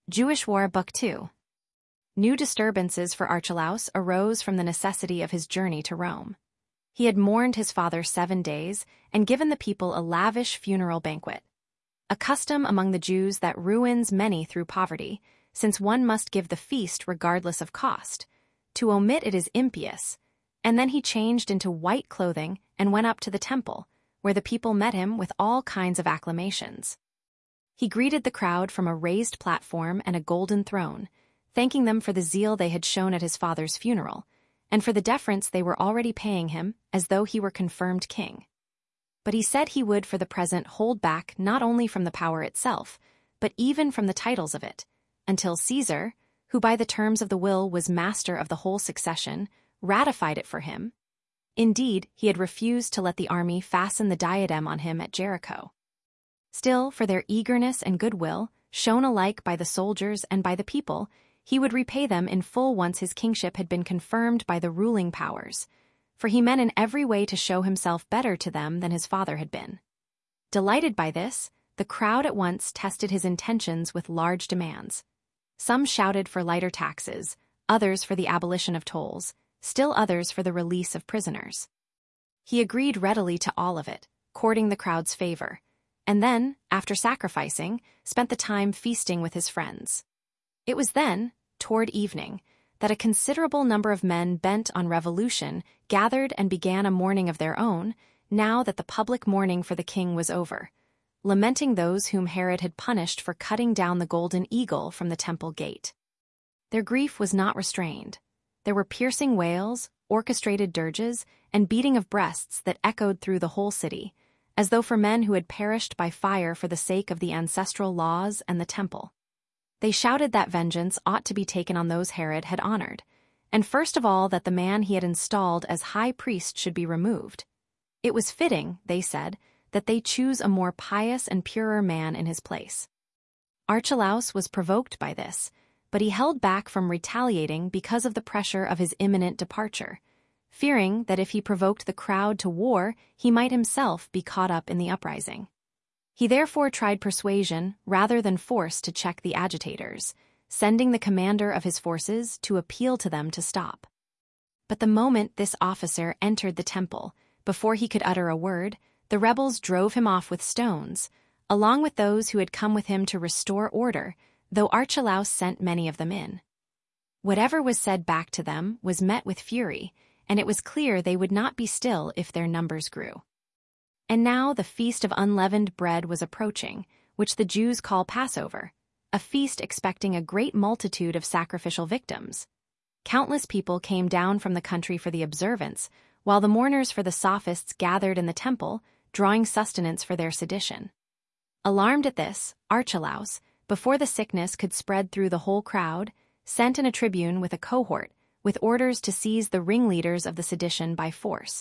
Jewish War Book 2. New disturbances for Archelaus arose from the necessity of his journey to Rome. He had mourned his father 7 days and given the people a lavish funeral banquet, a custom among the Jews that ruins many through poverty, since one must give the feast regardless of cost. To omit it is impious. And then he changed into white clothing and went up to the temple, where the people met him with all kinds of acclamations. He greeted the crowd from a raised platform and a golden throne, thanking them for the zeal they had shown at his father's funeral, and for the deference they were already paying him as though he were confirmed king. But he said he would for the present hold back not only from the power itself, but even from the titles of it, until Caesar, who by the terms of the will was master of the whole succession, ratified it for him. Indeed, he had refused to let the army fasten the diadem on him at Jericho. Still, for their eagerness and goodwill, shown alike by the soldiers and by the people, he would repay them in full once his kingship had been confirmed by the ruling powers, for he meant in every way to show himself better to them than his father had been. Delighted by this, the crowd at once tested his intentions with large demands. Some shouted for lighter taxes, others for the abolition of tolls, still others for the release of prisoners. He agreed readily to all of it, courting the crowd's favor, and then, after sacrificing, spent the time feasting with his friends. It was then, toward evening, that a considerable number of men bent on revolution gathered and began a mourning of their own, now that the public mourning for the king was over, lamenting those whom Herod had punished for cutting down the golden eagle from the temple gate. Their grief was not restrained. There were piercing wails, orchestrated dirges, and beating of breasts that echoed through the whole city, as though for men who had perished by fire for the sake of the ancestral laws and the temple. They shouted that vengeance ought to be taken on those Herod had honored, and first of all that the man he had installed as high priest should be removed. It was fitting, they said, that they choose a more pious and purer man in his place. Archelaus was provoked by this, but he held back from retaliating because of the pressure of his imminent departure, fearing that if he provoked the crowd to war, he might himself be caught up in the uprising. He therefore tried persuasion rather than force to check the agitators, sending the commander of his forces to appeal to them to stop. But the moment this officer entered the temple, before he could utter a word, the rebels drove him off with stones, along with those who had come with him to restore order, though Archelaus sent many of them in. Whatever was said back to them was met with fury, and it was clear they would not be still if their numbers grew. And now the feast of unleavened bread was approaching, which the Jews call Passover, a feast expecting a great multitude of sacrificial victims. Countless people came down from the country for the observance, while the mourners for the sophists gathered in the temple, drawing sustenance for their sedition. Alarmed at this, Archelaus, before the sickness could spread through the whole crowd, sent in a tribune with a cohort, with orders to seize the ringleaders of the sedition by force.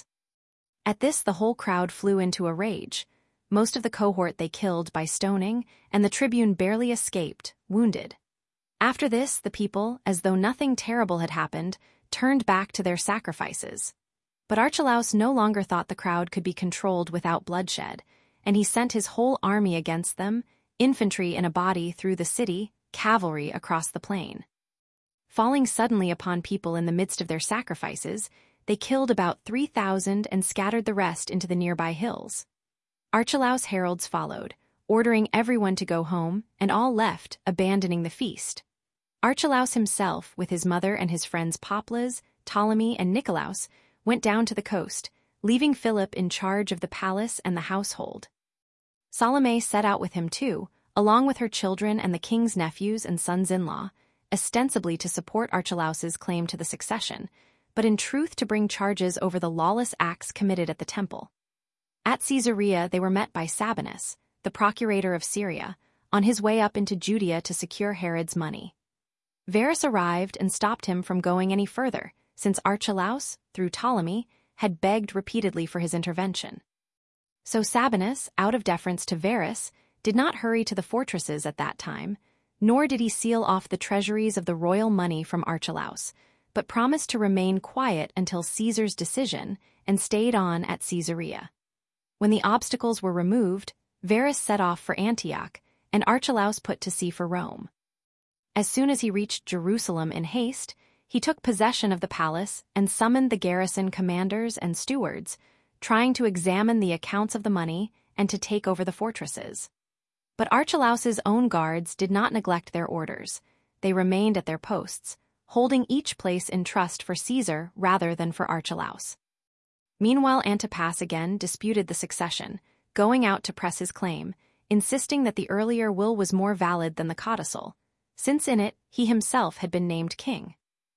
At this the whole crowd flew into a rage. Most of the cohort they killed by stoning, and the tribune barely escaped, wounded. After this, the people, as though nothing terrible had happened, turned back to their sacrifices. But Archelaus no longer thought the crowd could be controlled without bloodshed, and he sent his whole army against them, infantry in a body through the city, cavalry across the plain. Falling suddenly upon people in the midst of their sacrifices, they killed about 3,000 and scattered the rest into the nearby hills. Archelaus' heralds followed, ordering everyone to go home, and all left, abandoning the feast. Archelaus himself, with his mother and his friends Poplas, Ptolemy, and Nicolaus, went down to the coast, leaving Philip in charge of the palace and the household. Salome set out with him too, along with her children and the king's nephews and sons-in-law, ostensibly to support Archelaus's claim to the succession, but in truth to bring charges over the lawless acts committed at the temple. At Caesarea they were met by Sabinus, the procurator of Syria, on his way up into Judea to secure Herod's money. Varus arrived and stopped him from going any further, since Archelaus, through Ptolemy, had begged repeatedly for his intervention. So Sabinus, out of deference to Varus, did not hurry to the fortresses at that time, nor did he seal off the treasuries of the royal money from Archelaus, but promised to remain quiet until Caesar's decision and stayed on at Caesarea. When the obstacles were removed, Varus set off for Antioch, and Archelaus put to sea for Rome. As soon as he reached Jerusalem in haste, he took possession of the palace and summoned the garrison commanders and stewards, trying to examine the accounts of the money and to take over the fortresses. But Archelaus's own guards did not neglect their orders. They remained at their posts, holding each place in trust for Caesar rather than for Archelaus. Meanwhile, Antipas again disputed the succession, going out to press his claim, insisting that the earlier will was more valid than the codicil, since in it he himself had been named king.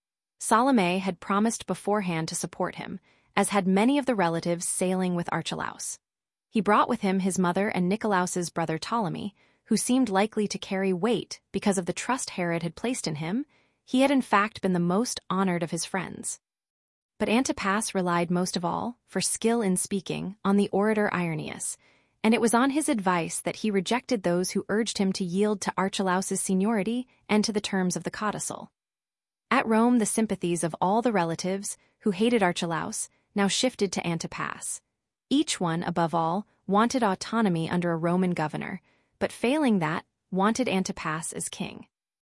Salome had promised beforehand to support him, as had many of the relatives sailing with Archelaus. He brought with him his mother and Nicolaus's brother Ptolemy, who seemed likely to carry weight because of the trust Herod had placed in him. He had in fact been the most honored of his friends. But Antipas relied most of all, for skill in speaking, on the orator Irenaeus, and it was on his advice that he rejected those who urged him to yield to Archelaus's seniority and to the terms of the codicil. At Rome, the sympathies of all the relatives who hated Archelaus now shifted to Antipas. Each one, above all, wanted autonomy under a Roman governor, but failing that, wanted Antipas as king.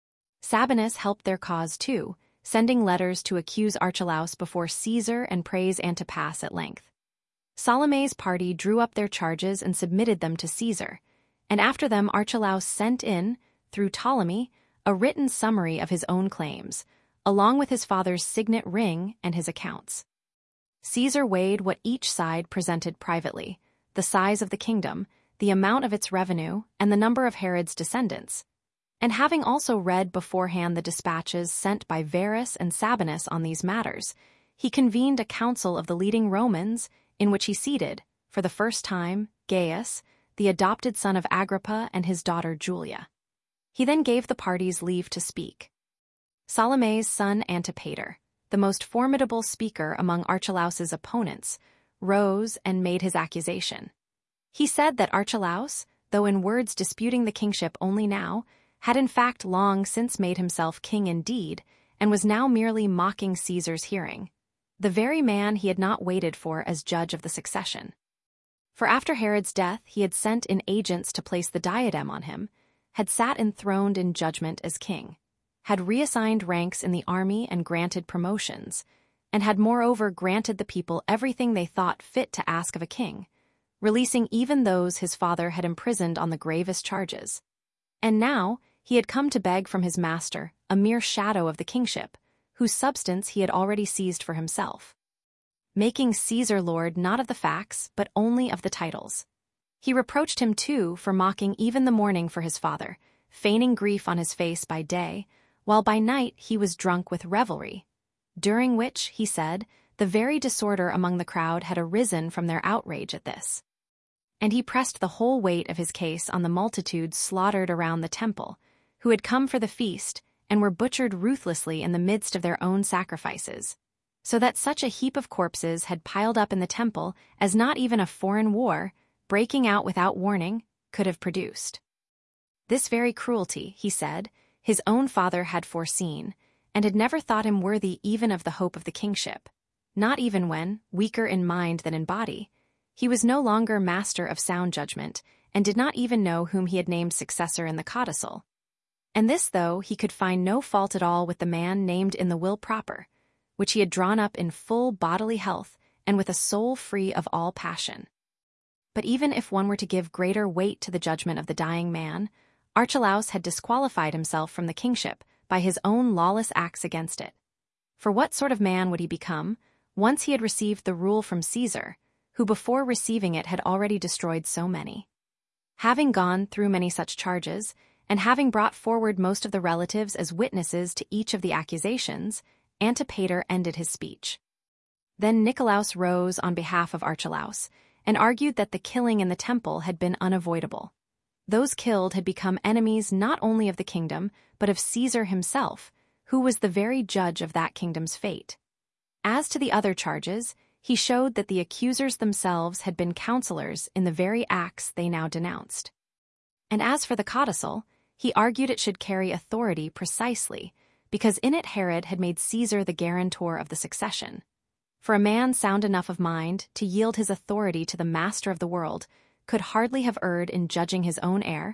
Sabinus helped their cause too, sending letters to accuse Archelaus before Caesar and praise Antipas at length. Salome's party drew up their charges and submitted them to Caesar, and after them Archelaus sent in, through Ptolemy, a written summary of his own claims, along with his father's signet ring and his accounts. Caesar weighed what each side presented privately, the size of the kingdom, the amount of its revenue, and the number of Herod's descendants. And having also read beforehand the dispatches sent by Varus and Sabinus on these matters, he convened a council of the leading Romans in which he seated, for the first time, Gaius, the adopted son of Agrippa and his daughter Julia. He then gave the parties leave to speak. Salome's son Antipater, the most formidable speaker among Archelaus's opponents, rose and made his accusation. He said that Archelaus, though in words disputing the kingship only now, had in fact long since made himself king indeed, and was now merely mocking Caesar's hearing, the very man he had not waited for as judge of the succession. For after Herod's death he had sent in agents to place the diadem on him, had sat enthroned in judgment as king, had reassigned ranks in the army and granted promotions, and had moreover granted the people everything they thought fit to ask of a king, releasing even those his father had imprisoned on the gravest charges. And now he had come to beg from his master a mere shadow of the kingship, whose substance he had already seized for himself, making Caesar lord not of the facts but only of the titles. He reproached him too for mocking even the mourning for his father, feigning grief on his face by day, while by night he was drunk with revelry, during which, he said, the very disorder among the crowd had arisen from their outrage at this. And he pressed the whole weight of his case on the multitudes slaughtered around the temple, who had come for the feast and were butchered ruthlessly in the midst of their own sacrifices, so that such a heap of corpses had piled up in the temple as not even a foreign war, breaking out without warning, could have produced. This very cruelty, he said, his own father had foreseen, and had never thought him worthy even of the hope of the kingship, not even when, weaker in mind than in body, he was no longer master of sound judgment, and did not even know whom he had named successor in the codicil. And this though he could find no fault at all with the man named in the will proper, which he had drawn up in full bodily health and with a soul free of all passion. But even if one were to give greater weight to the judgment of the dying man, Archelaus had disqualified himself from the kingship by his own lawless acts against it. For what sort of man would he become, once he had received the rule from Caesar, who before receiving it had already destroyed so many? Having gone through many such charges, and having brought forward most of the relatives as witnesses to each of the accusations, Antipater ended his speech. Then Nicolaus rose on behalf of Archelaus, and argued that the killing in the temple had been unavoidable. Those killed had become enemies not only of the kingdom, but of Caesar himself, who was the very judge of that kingdom's fate. As to the other charges, he showed that the accusers themselves had been counselors in the very acts they now denounced. And as for the codicil, he argued it should carry authority precisely, because in it Herod had made Caesar the guarantor of the succession. For a man sound enough of mind to yield his authority to the master of the world could hardly have erred in judging his own heir,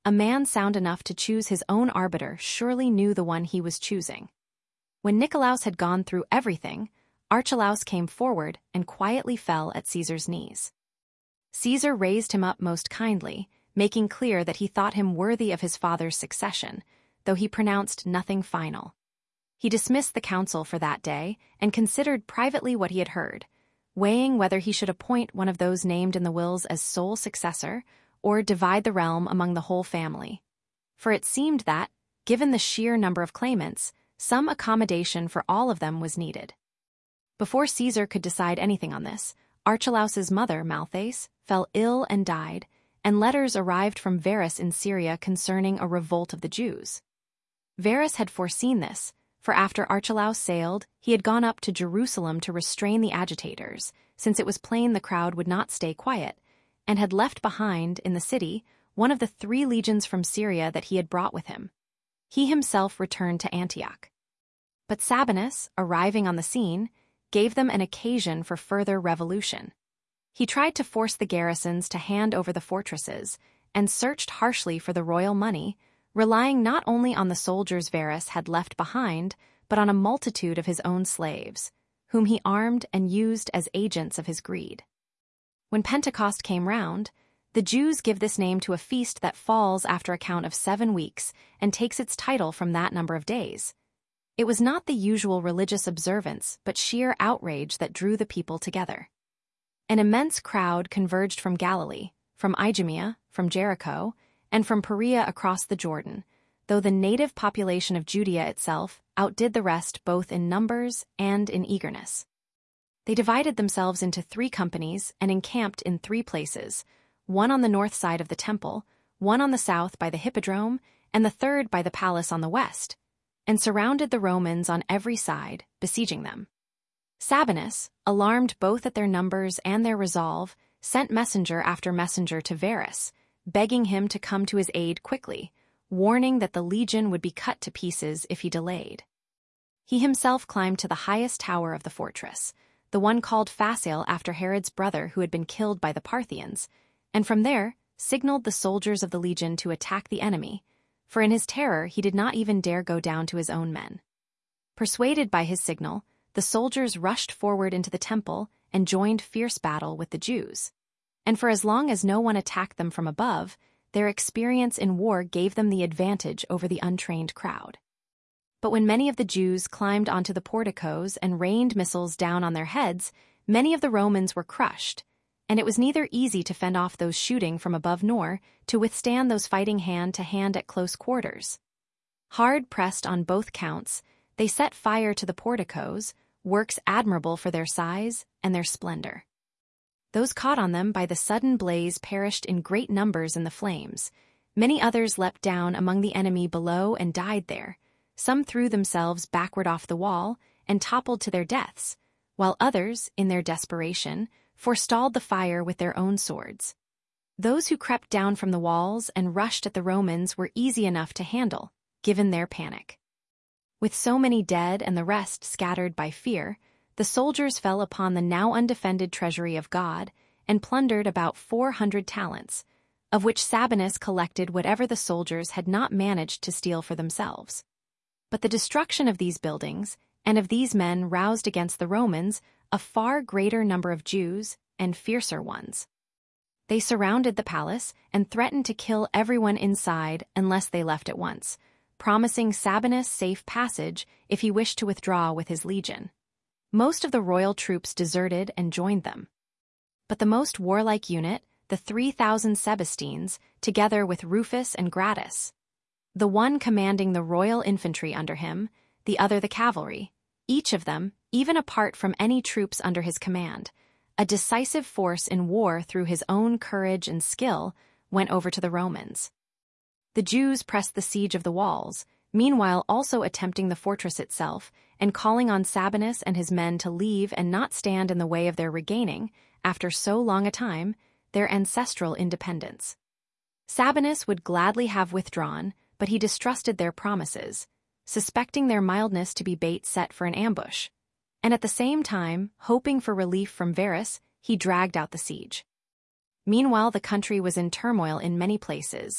a man sound enough to choose his own arbiter surely knew the one he was choosing. When Nicolaus had gone through everything, Archelaus came forward and quietly fell at Caesar's knees. Caesar raised him up most kindly, making clear that he thought him worthy of his father's succession, though he pronounced nothing final. He dismissed the council for that day and considered privately what he had heard, weighing whether he should appoint one of those named in the wills as sole successor or divide the realm among the whole family. For it seemed that, given the sheer number of claimants, some accommodation for all of them was needed. Before Caesar could decide anything on this, Archelaus's mother, Malthace, fell ill and died, and letters arrived from Varus in Syria concerning a revolt of the Jews. Varus had foreseen this, for after Archelaus sailed, he had gone up to Jerusalem to restrain the agitators, since it was plain the crowd would not stay quiet, and had left behind, in the city, one of the 3 legions from Syria that he had brought with him. He himself returned to Antioch. But Sabinus, arriving on the scene, gave them an occasion for further revolution. He tried to force the garrisons to hand over the fortresses, and searched harshly for the royal money, relying not only on the soldiers Varus had left behind, but on a multitude of his own slaves, whom he armed and used as agents of his greed. When Pentecost came round, the Jews give this name to a feast that falls after a count of 7 weeks and takes its title from that number of days. It was not the usual religious observance, but sheer outrage that drew the people together. An immense crowd converged from Galilee, from Idumea, from Jericho, and from Perea across the Jordan, though the native population of Judea itself outdid the rest both in numbers and in eagerness. They divided themselves into 3 companies and encamped in 3 places, one on the north side of the temple, one on the south by the hippodrome, and the third by the palace on the west, and surrounded the Romans on every side, besieging them. Sabinus, alarmed both at their numbers and their resolve, sent messenger after messenger to Varus, begging him to come to his aid quickly, warning that the legion would be cut to pieces if he delayed. He himself climbed to the highest tower of the fortress, the one called Phasael after Herod's brother who had been killed by the Parthians, and from there signaled the soldiers of the legion to attack the enemy, for in his terror he did not even dare go down to his own men. Persuaded by his signal, the soldiers rushed forward into the temple and joined fierce battle with the Jews. And for as long as no one attacked them from above, their experience in war gave them the advantage over the untrained crowd. But when many of the Jews climbed onto the porticos and rained missiles down on their heads, many of the Romans were crushed, and it was neither easy to fend off those shooting from above nor to withstand those fighting hand-to-hand at close quarters. Hard pressed on both counts, they set fire to the porticos, works admirable for their size and their splendor. Those caught on them by the sudden blaze perished in great numbers in the flames. Many others leapt down among the enemy below and died there. Some threw themselves backward off the wall and toppled to their deaths, while others, in their desperation, forestalled the fire with their own swords. Those who crept down from the walls and rushed at the Romans were easy enough to handle, given their panic. With so many dead and the rest scattered by fear, the soldiers fell upon the now undefended treasury of God and plundered about 400 talents, of which Sabinus collected whatever the soldiers had not managed to steal for themselves. But the destruction of these buildings and of these men roused against the Romans a far greater number of Jews and fiercer ones. They surrounded the palace and threatened to kill everyone inside unless they left at once, promising Sabinus safe passage if he wished to withdraw with his legion. Most of the royal troops deserted and joined them. But the most warlike unit, the 3,000 Sebastines, together with Rufus and Gratus, the one commanding the royal infantry under him, the other the cavalry, each of them, even apart from any troops under his command, a decisive force in war through his own courage and skill, went over to the Romans. The Jews pressed the siege of the walls, meanwhile also attempting the fortress itself, and calling on Sabinus and his men to leave and not stand in the way of their regaining, after so long a time, their ancestral independence. Sabinus would gladly have withdrawn, but he distrusted their promises, suspecting their mildness to be bait set for an ambush, and at the same time, hoping for relief from Varus, he dragged out the siege. Meanwhile, the country was in turmoil in many places,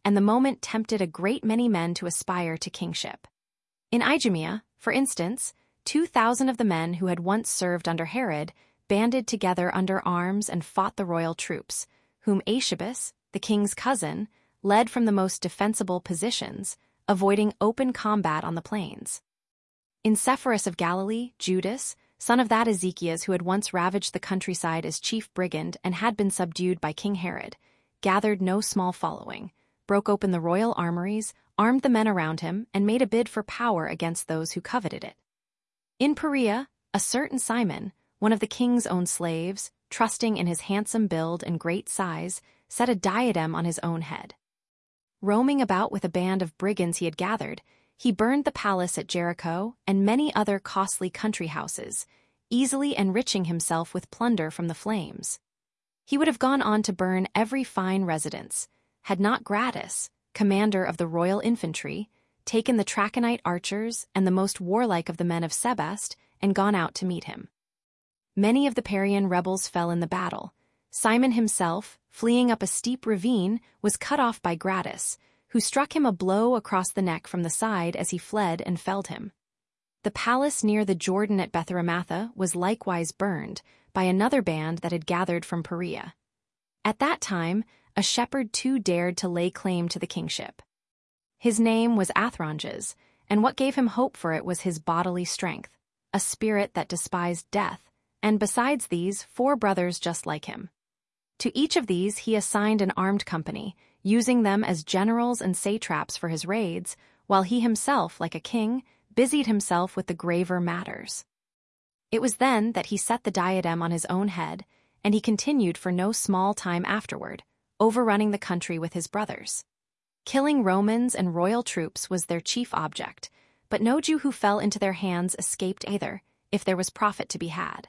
and the moment tempted a great many men to aspire to kingship. In Idumea, for instance, 2,000 of the men who had once served under Herod banded together under arms and fought the royal troops, whom Agabus, the king's cousin, led from the most defensible positions, avoiding open combat on the plains. In Sepphoris of Galilee, Judas, son of that Ezekias who had once ravaged the countryside as chief brigand and had been subdued by King Herod, gathered no small following, broke open the royal armories, armed the men around him, and made a bid for power against those who coveted it. In Perea, a certain Simon, one of the king's own slaves, trusting in his handsome build and great size, set a diadem on his own head. Roaming about with a band of brigands he had gathered, he burned the palace at Jericho and many other costly country houses, easily enriching himself with plunder from the flames. He would have gone on to burn every fine residence, had not Gratus, commander of the royal infantry, taken the Trachonite archers and the most warlike of the men of Sebaste and gone out to meet him. Many of the Parian rebels fell in the battle. Simon himself, fleeing up a steep ravine, was cut off by Gratus, who struck him a blow across the neck from the side as he fled and felled him. The palace near the Jordan at Betharamatha was likewise burned by another band that had gathered from Perea. At that time, a shepherd too dared to lay claim to the kingship. His name was Athronges, and what gave him hope for it was his bodily strength, a spirit that despised death, and besides these, 4 brothers just like him. To each of these he assigned an armed company, using them as generals and satraps for his raids, while he himself, like a king, busied himself with the graver matters. It was then that he set the diadem on his own head, and he continued for no small time afterward, overrunning the country with his brothers. Killing Romans and royal troops was their chief object, but no Jew who fell into their hands escaped either, if there was profit to be had.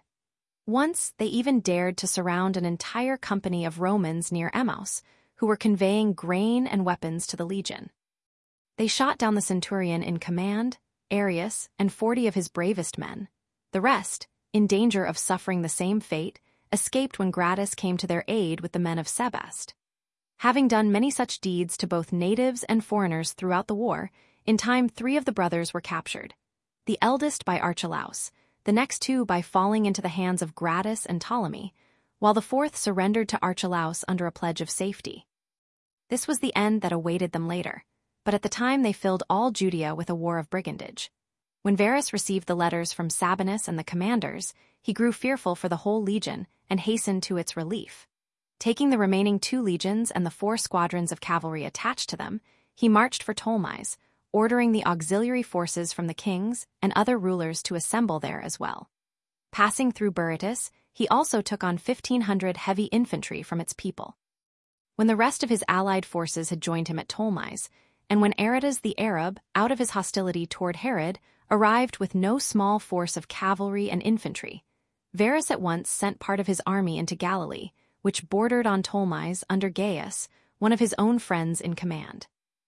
Once they even dared to surround an entire company of Romans near Emmaus, who were conveying grain and weapons to the legion. They shot down the centurion in command, Arius, and 40 of his bravest men. The rest, in danger of suffering the same fate, escaped when Gratus came to their aid with the men of Sebaste. Having done many such deeds to both natives and foreigners throughout the war, in time 3 of the brothers were captured. The eldest by Archelaus, the next 2 by falling into the hands of Gratus and Ptolemy, while the 4th surrendered to Archelaus under a pledge of safety. This was the end that awaited them later, but at the time they filled all Judea with a war of brigandage. When Varus received the letters from Sabinus and the commanders, he grew fearful for the whole legion and hastened to its relief. Taking the remaining 2 legions and the 4 squadrons of cavalry attached to them, he marched for Ptolemais, ordering the auxiliary forces from the kings and other rulers to assemble there as well. Passing through Berytus, he also took on 1,500 heavy infantry from its people. When the rest of his allied forces had joined him at Ptolemais, and when Aretas the Arab, out of his hostility toward Herod, arrived with no small force of cavalry and infantry, Varus at once sent part of his army into Galilee, which bordered on Ptolemais under Gaius, one of his own friends in command.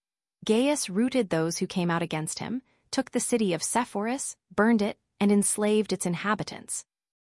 Gaius routed those who came out against him, took the city of Sepphoris, burned it, and enslaved its inhabitants.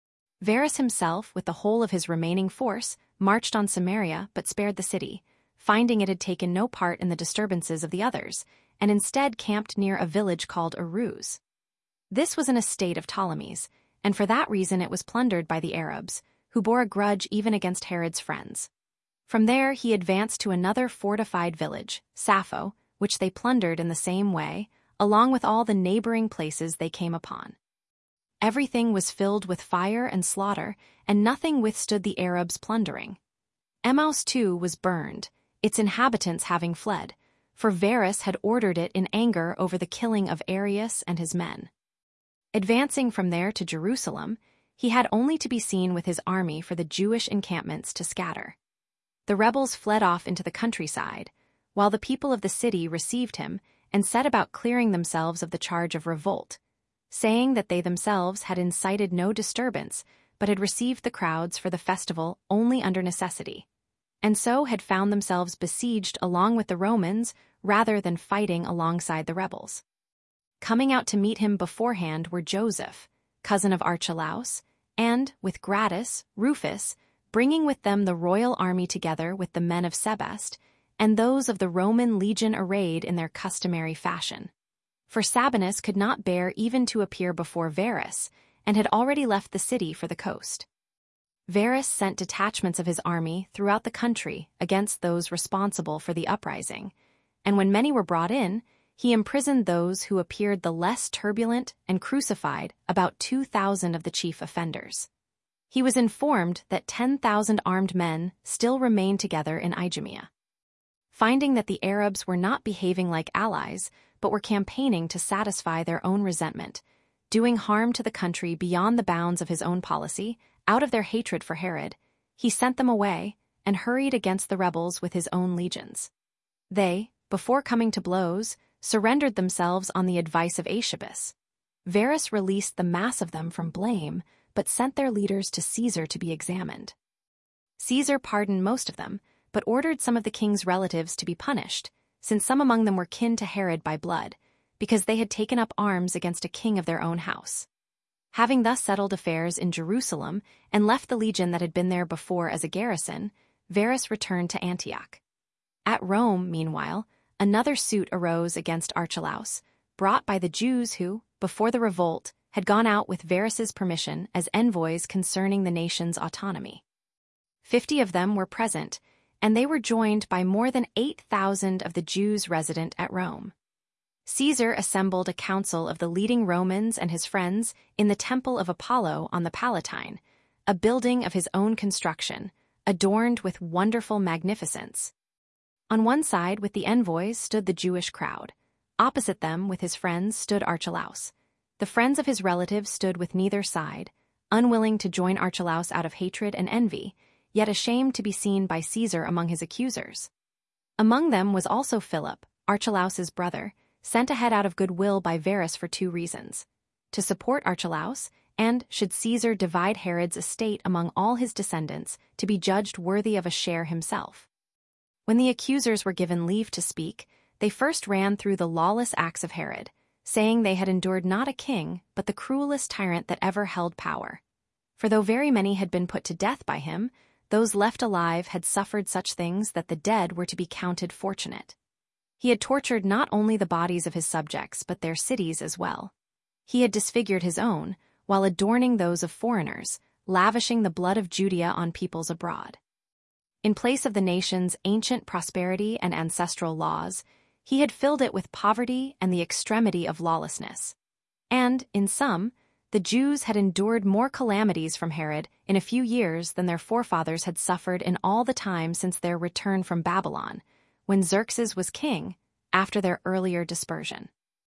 Varus himself, with the whole of his remaining force, marched on Samaria but spared the city, finding it had taken no part in the disturbances of the others, and instead camped near a village called Aruz. This was an estate of Ptolemy's, and for that reason it was plundered by the Arabs, who bore a grudge even against Herod's friends. From there he advanced to another fortified village, Sappho, which they plundered in the same way, along with all the neighboring places they came upon. Everything was filled with fire and slaughter, and nothing withstood the Arabs' plundering. Emmaus too was burned, its inhabitants having fled, for Varus had ordered it in anger over the killing of Arius and his men. Advancing from there to Jerusalem, he had only to be seen with his army for the Jewish encampments to scatter. The rebels fled off into the countryside, while the people of the city received him and set about clearing themselves of the charge of revolt, saying that they themselves had incited no disturbance, but had received the crowds for the festival only under necessity, and so had found themselves besieged along with the Romans rather than fighting alongside the rebels. Coming out to meet him beforehand were Joseph, cousin of Archelaus, and, with Gratus, Rufus, bringing with them the royal army together with the men of Sebaste, and those of the Roman legion arrayed in their customary fashion. For Sabinus could not bear even to appear before Varus, and had already left the city for the coast. Varus sent detachments of his army throughout the country against those responsible for the uprising, and when many were brought in, he imprisoned those who appeared the less turbulent and crucified about 2,000 of the chief offenders. He was informed that 10,000 armed men still remained together in Idumea. Finding that the Arabs were not behaving like allies, but were campaigning to satisfy their own resentment, doing harm to the country beyond the bounds of his own policy, out of their hatred for Herod, he sent them away and hurried against the rebels with his own legions. They, before coming to blows, surrendered themselves on the advice of Aescipus. Varus released the mass of them from blame, but sent their leaders to Caesar to be examined. Caesar pardoned most of them, but ordered some of the king's relatives to be punished, since some among them were kin to Herod by blood, because they had taken up arms against a king of their own house. Having thus settled affairs in Jerusalem and left the legion that had been there before as a garrison, Varus returned to Antioch. At Rome, meanwhile, another suit arose against Archelaus, brought by the Jews who, before the revolt, had gone out with Varus's permission as envoys concerning the nation's autonomy. 50 of them were present, and they were joined by more than 8,000 of the Jews resident at Rome. Caesar assembled a council of the leading Romans and his friends in the Temple of Apollo on the Palatine, a building of his own construction, adorned with wonderful magnificence. On one side with the envoys stood the Jewish crowd. Opposite them with his friends stood Archelaus. The friends of his relatives stood with neither side, unwilling to join Archelaus out of hatred and envy, yet ashamed to be seen by Caesar among his accusers. Among them was also Philip, Archelaus's brother, sent ahead out of goodwill by Varus for 2 reasons: to support Archelaus, and, should Caesar divide Herod's estate among all his descendants, to be judged worthy of a share himself. When the accusers were given leave to speak, they first ran through the lawless acts of Herod, saying they had endured not a king, but the cruelest tyrant that ever held power. For though very many had been put to death by him, those left alive had suffered such things that the dead were to be counted fortunate. He had tortured not only the bodies of his subjects, but their cities as well. He had disfigured his own, while adorning those of foreigners, lavishing the blood of Judea on peoples abroad. In place of the nation's ancient prosperity and ancestral laws, he had filled it with poverty and the extremity of lawlessness. And, in sum, the Jews had endured more calamities from Herod in a few years than their forefathers had suffered in all the time since their return from Babylon, when Xerxes was king, after their earlier dispersion.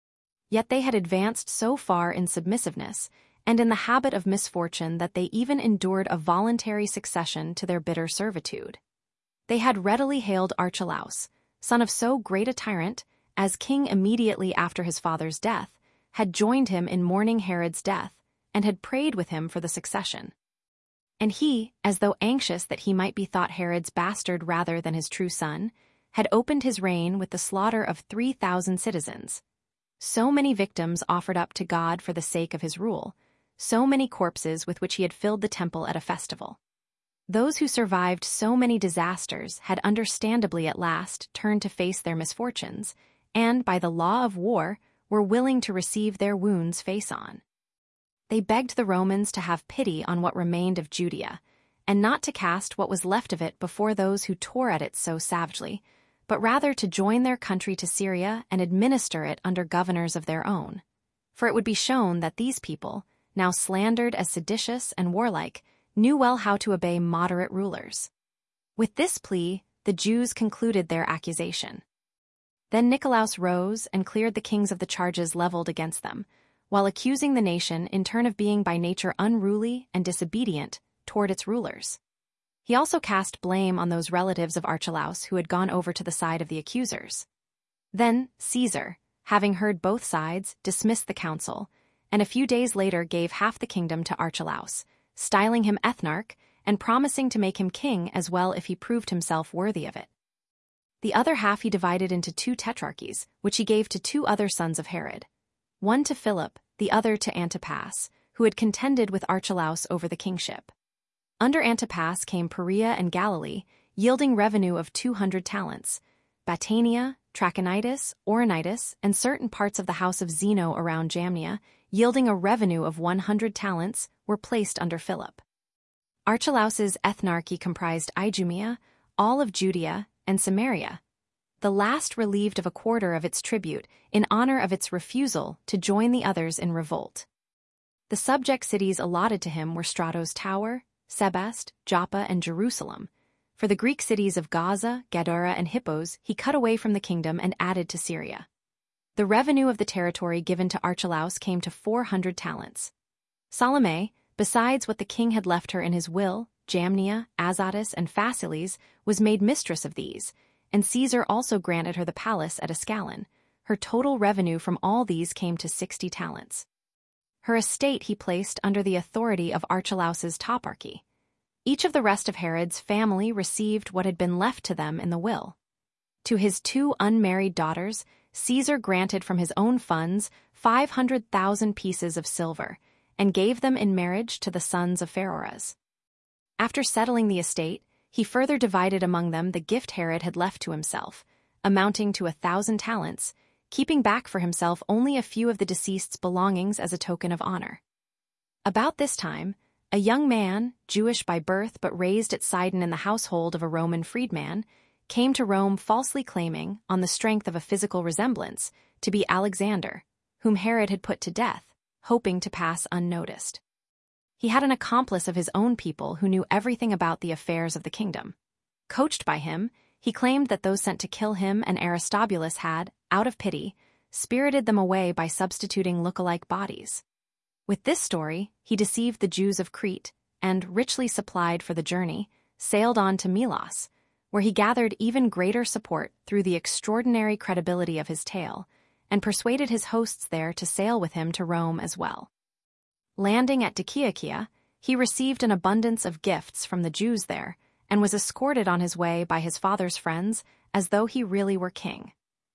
Yet they had advanced so far in submissiveness and in the habit of misfortune that they even endured a voluntary succession to their bitter servitude. They had readily hailed Archelaus, son of so great a tyrant, as king immediately after his father's death, had joined him in mourning Herod's death, and had prayed with him for the succession. And he, as though anxious that he might be thought Herod's bastard rather than his true son, had opened his reign with the slaughter of 3,000 citizens. So many victims offered up to God for the sake of his rule, so many corpses with which he had filled the temple at a festival. Those who survived so many disasters had understandably at last turned to face their misfortunes, and, by the law of war, were willing to receive their wounds face on. They begged the Romans to have pity on what remained of Judea, and not to cast what was left of it before those who tore at it so savagely, but rather to join their country to Syria and administer it under governors of their own. For it would be shown that these people, now slandered as seditious and warlike, knew well how to obey moderate rulers. With this plea, the Jews concluded their accusation. Then Nicolaus rose and cleared the kings of the charges leveled against them, while accusing the nation in turn of being by nature unruly and disobedient toward its rulers. He also cast blame on those relatives of Archelaus who had gone over to the side of the accusers. Then Caesar, having heard both sides, dismissed the council, and a few days later gave half the kingdom to Archelaus, styling him ethnarch and promising to make him king as well if he proved himself worthy of it. The other half he divided into 2 tetrarchies, which he gave to 2 other sons of Herod, one to Philip, the other to Antipas, who had contended with Archelaus over the kingship. Under Antipas came Perea and Galilee, yielding revenue of 200 talents, Battania, Trachonitis, Auronitis, and certain parts of the house of Zeno around Jamnia, yielding a revenue of 100 talents, were placed under Philip. Archelaus's ethnarchy comprised Idumea, all of Judea, and Samaria. The last relieved of a quarter of its tribute in honor of its refusal to join the others in revolt. The subject cities allotted to him were Stratos Tower, Sebaste, Joppa, and Jerusalem. For the Greek cities of Gaza, Gadara, and Hippos he cut away from the kingdom and added to Syria. The revenue of the territory given to Archelaus came to 400 talents. Salome, besides what the king had left her in his will, Jamnia, Azotus, and Phaselis, was made mistress of these, and Caesar also granted her the palace at Ascalon. Her total revenue from all these came to 60 talents. Her estate he placed under the authority of Archelaus's toparchy. Each of the rest of Herod's family received what had been left to them in the will. To his 2 unmarried daughters, Caesar granted from his own funds 500,000 pieces of silver, and gave them in marriage to the sons of Pheroras. After settling the estate, he further divided among them the gift Herod had left to himself, amounting to 1,000 talents, keeping back for himself only a few of the deceased's belongings as a token of honor. About this time, a young man, Jewish by birth but raised at Sidon in the household of a Roman freedman, came to Rome falsely claiming, on the strength of a physical resemblance, to be Alexander, whom Herod had put to death, hoping to pass unnoticed. He had an accomplice of his own people who knew everything about the affairs of the kingdom. Coached by him, he claimed that those sent to kill him and Aristobulus had, out of pity, spirited them away by substituting look-alike bodies. With this story, he deceived the Jews of Crete, and, richly supplied for the journey, sailed on to Melos, where he gathered even greater support through the extraordinary credibility of his tale, and persuaded his hosts there to sail with him to Rome as well. Landing at Dikiakia, he received an abundance of gifts from the Jews there, and was escorted on his way by his father's friends as though he really were king.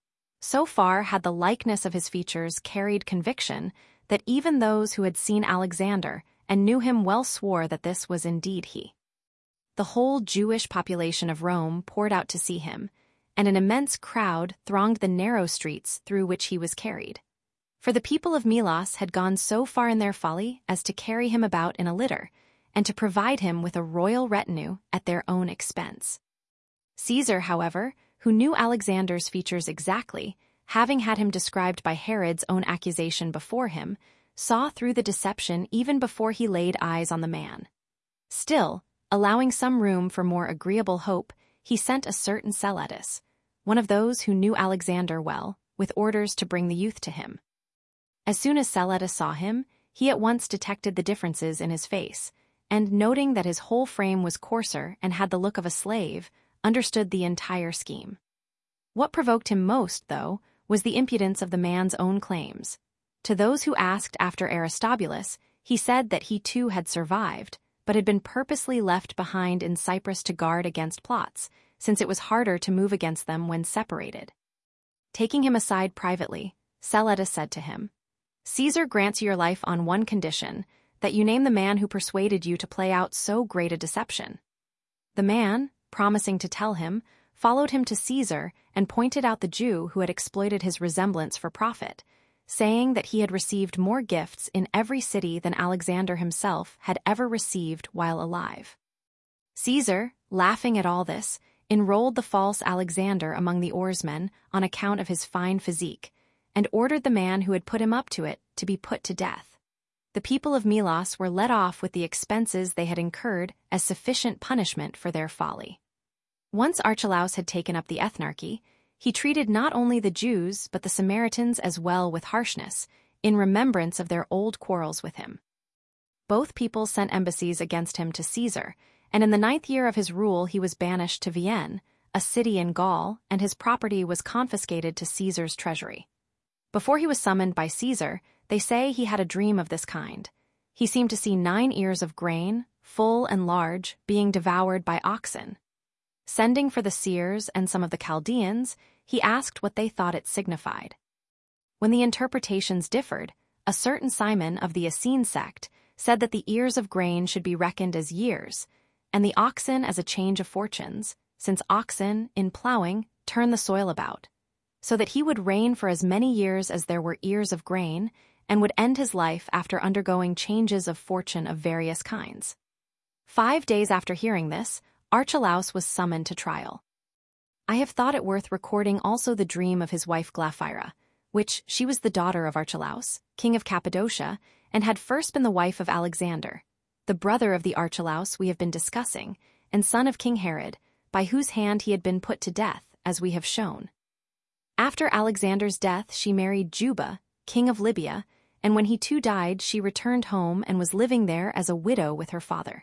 So far had the likeness of his features carried conviction that even those who had seen Alexander and knew him well swore that this was indeed he. The whole Jewish population of Rome poured out to see him, and an immense crowd thronged the narrow streets through which he was carried. For the people of Melos had gone so far in their folly as to carry him about in a litter, and to provide him with a royal retinue at their own expense. Caesar, however, who knew Alexander's features exactly, having had him described by Herod's own accusation before him, saw through the deception even before he laid eyes on the man. Still, allowing some room for more agreeable hope, he sent a certain Celadus, one of those who knew Alexander well, with orders to bring the youth to him. As soon as Celadus saw him, he at once detected the differences in his face, and noting that his whole frame was coarser and had the look of a slave, understood the entire scheme. What provoked him most, though, was the impudence of the man's own claims. To those who asked after Aristobulus, he said that he too had survived, but had been purposely left behind in Cyprus to guard against plots, since it was harder to move against them when separated. Taking him aside privately, Celadus said to him, "Caesar grants you your life on one condition, that you name the man who persuaded you to play out so great a deception." The man, promising to tell him, followed him to Caesar and pointed out the Jew who had exploited his resemblance for profit, saying that he had received more gifts in every city than Alexander himself had ever received while alive. Caesar, laughing at all this, enrolled the false Alexander among the oarsmen on account of his fine physique, and ordered the man who had put him up to it to be put to death. The people of Melos were let off with the expenses they had incurred as sufficient punishment for their folly. Once Archelaus had taken up the ethnarchy, he treated not only the Jews but the Samaritans as well with harshness, in remembrance of their old quarrels with him. Both peoples sent embassies against him to Caesar, and in the 9th year of his rule he was banished to Vienne, a city in Gaul, and his property was confiscated to Caesar's treasury. Before he was summoned by Caesar, they say he had a dream of this kind. He seemed to see 9 ears of grain, full and large, being devoured by oxen. Sending for the seers and some of the Chaldeans, he asked what they thought it signified. When the interpretations differed, a certain Simon of the Essene sect said that the ears of grain should be reckoned as years, and the oxen as a change of fortunes, since oxen, in plowing, turn the soil about, so that he would reign for as many years as there were ears of grain, and would end his life after undergoing changes of fortune of various kinds. 5 days after hearing this, Archelaus was summoned to trial. I have thought it worth recording also the dream of his wife Glaphyra, which she was the daughter of Archelaus, king of Cappadocia, and had first been the wife of Alexander, the brother of the Archelaus we have been discussing, and son of King Herod, by whose hand he had been put to death, as we have shown. After Alexander's death she married Juba, king of Libya, and when he too died she returned home and was living there as a widow with her father.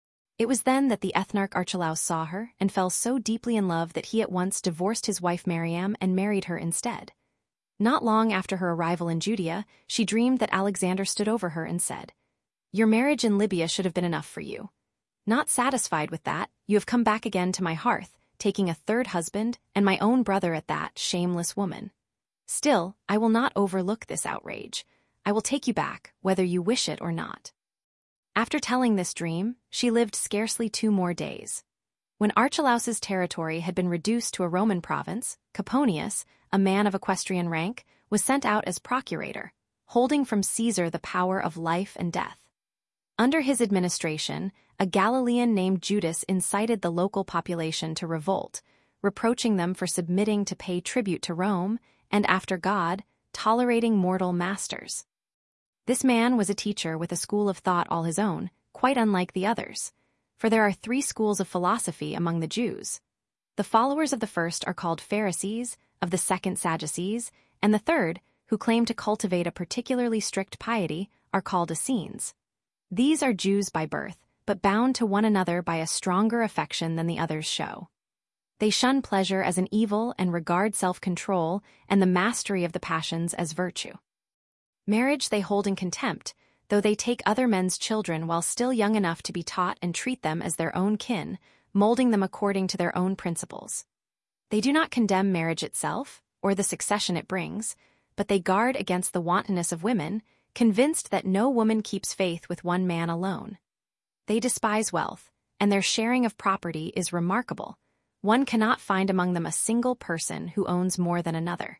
It was then that the ethnarch Archelaus saw her and fell so deeply in love that he at once divorced his wife Mariam and married her instead. Not long after her arrival in Judea, she dreamed that Alexander stood over her and said, "Your marriage in Libya should have been enough for you. Not satisfied with that, you have come back again to my hearth, taking a third husband, and my own brother at that, shameless woman. Still, I will not overlook this outrage. I will take you back, whether you wish it or not." After telling this dream, she lived scarcely 2 more days. When Archelaus's territory had been reduced to a Roman province, Coponius, a man of equestrian rank, was sent out as procurator, holding from Caesar the power of life and death. Under his administration, a Galilean named Judas incited the local population to revolt, reproaching them for submitting to pay tribute to Rome and, after God, tolerating mortal masters. This man was a teacher with a school of thought all his own, quite unlike the others, for there are 3 schools of philosophy among the Jews. The followers of the first are called Pharisees, of the second Sadducees, and the third, who claim to cultivate a particularly strict piety, are called Essenes. These are Jews by birth, but bound to one another by a stronger affection than the others show. They shun pleasure as an evil and regard self-control and the mastery of the passions as virtue. Marriage they hold in contempt, though they take other men's children while still young enough to be taught and treat them as their own kin, molding them according to their own principles. They do not condemn marriage itself, or the succession it brings, but they guard against the wantonness of women, convinced that no woman keeps faith with one man alone. They despise wealth, and their sharing of property is remarkable. One cannot find among them a single person who owns more than another.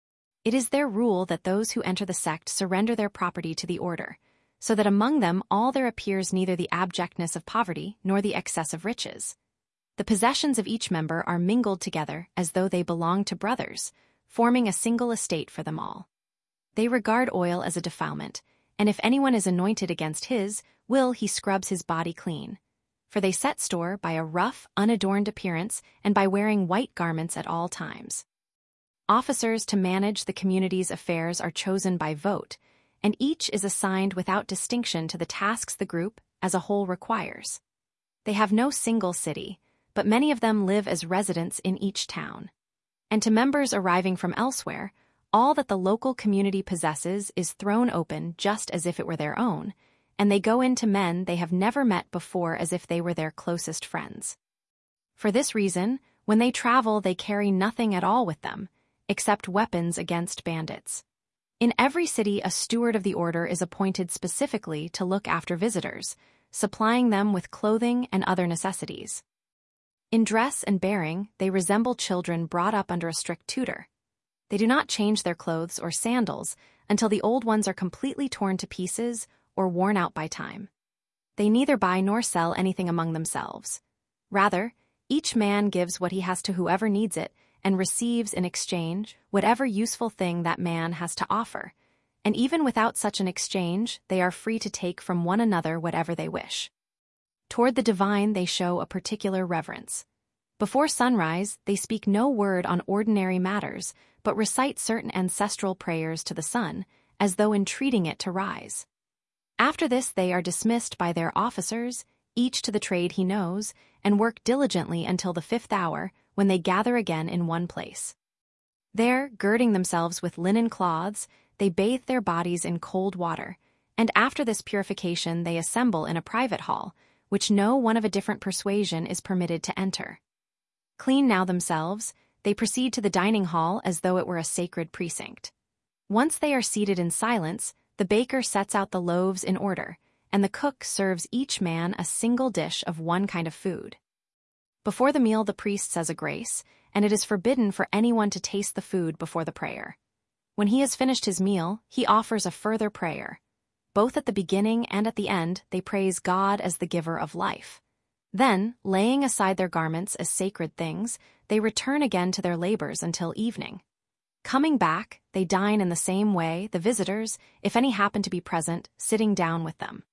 It is their rule that those who enter the sect surrender their property to the order, so that among them all there appears neither the abjectness of poverty nor the excess of riches. The possessions of each member are mingled together as though they belonged to brothers, forming a single estate for them all. They regard oil as a defilement, and if anyone is anointed against his will, he scrubs his body clean. For they set store by a rough, unadorned appearance and by wearing white garments at all times. Officers to manage the community's affairs are chosen by vote, and each is assigned without distinction to the tasks the group as a whole requires. They have no single city, but many of them live as residents in each town. And to members arriving from elsewhere, all that the local community possesses is thrown open just as if it were their own, and they go in to men they have never met before as if they were their closest friends. For this reason, when they travel they carry nothing at all with them, except weapons against bandits. In every city a steward of the order is appointed specifically to look after visitors, supplying them with clothing and other necessities. In dress and bearing, they resemble children brought up under a strict tutor. They do not change their clothes or sandals until the old ones are completely torn to pieces or worn out by time. They neither buy nor sell anything among themselves. Rather, each man gives what he has to whoever needs it and receives in exchange whatever useful thing that man has to offer, and even without such an exchange, they are free to take from one another whatever they wish. Toward the divine they show a particular reverence. Before sunrise, they speak no word on ordinary matters, but recite certain ancestral prayers to the sun, as though entreating it to rise. After this they are dismissed by their officers, each to the trade he knows, and work diligently until the 5th hour, when they gather again in one place. There, girding themselves with linen cloths, they bathe their bodies in cold water, and after this purification they assemble in a private hall, which no one of a different persuasion is permitted to enter. Clean now themselves, they proceed to the dining hall as though it were a sacred precinct. Once they are seated in silence, the baker sets out the loaves in order, and the cook serves each man a single dish of one kind of food. Before the meal, the priest says a grace, and it is forbidden for anyone to taste the food before the prayer. When he has finished his meal, he offers a further prayer. Both at the beginning and at the end, they praise God as the giver of life. Then, laying aside their garments as sacred things, they return again to their labors until evening. Coming back, they dine in the same way, the visitors, if any happen to be present, sitting down with them.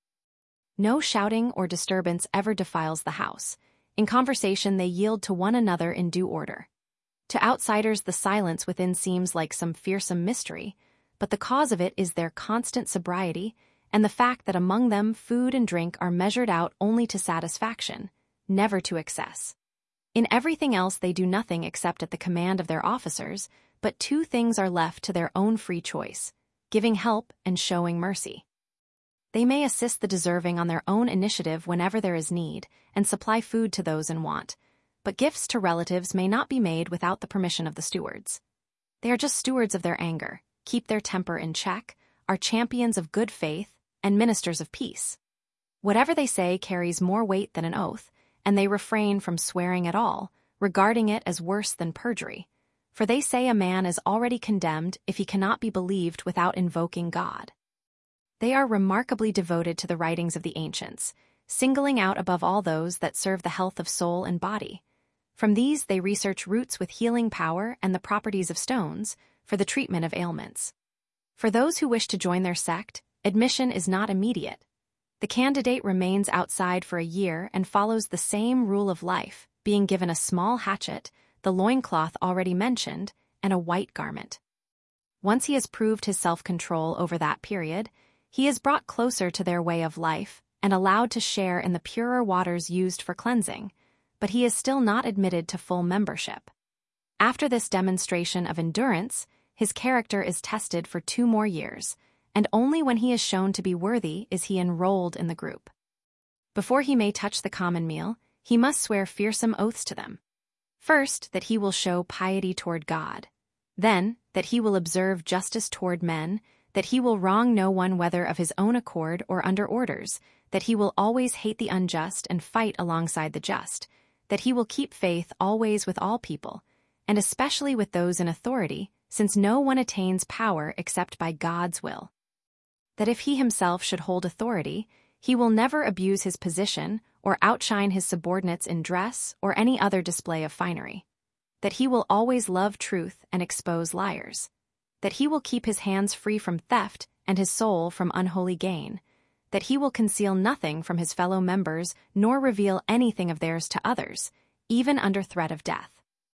No shouting or disturbance ever defiles the house. In conversation, they yield to one another in due order. To outsiders, the silence within seems like some fearsome mystery, but the cause of it is their constant sobriety and the fact that among them food and drink are measured out only to satisfaction, never to excess. In everything else they do nothing except at the command of their officers, but two things are left to their own free choice: giving help and showing mercy. They may assist the deserving on their own initiative whenever there is need, and supply food to those in want, but gifts to relatives may not be made without the permission of the stewards. They are just stewards of their anger, keep their temper in check, are champions of good faith, and ministers of peace. Whatever they say carries more weight than an oath, and they refrain from swearing at all, regarding it as worse than perjury, for they say a man is already condemned if he cannot be believed without invoking God. They are remarkably devoted to the writings of the ancients, singling out above all those that serve the health of soul and body. From these they research roots with healing power and the properties of stones for the treatment of ailments. For those who wish to join their sect, admission is not immediate. The candidate remains outside for a year and follows the same rule of life, being given a small hatchet, the loincloth already mentioned, and a white garment. Once he has proved his self-control over that period, he is brought closer to their way of life and allowed to share in the purer waters used for cleansing, but he is still not admitted to full membership. After this demonstration of endurance, his character is tested for 2 more years, and only when he is shown to be worthy is he enrolled in the group. Before he may touch the common meal, he must swear fearsome oaths to them. First, that he will show piety toward God. Then, that he will observe justice toward men, that he will wrong no one whether of his own accord or under orders, that he will always hate the unjust and fight alongside the just, that he will keep faith always with all people, and especially with those in authority, since no one attains power except by God's will. That if he himself should hold authority, he will never abuse his position or outshine his subordinates in dress or any other display of finery. That he will always love truth and expose liars. That he will keep his hands free from theft and his soul from unholy gain. That he will conceal nothing from his fellow members nor reveal anything of theirs to others, even under threat of death.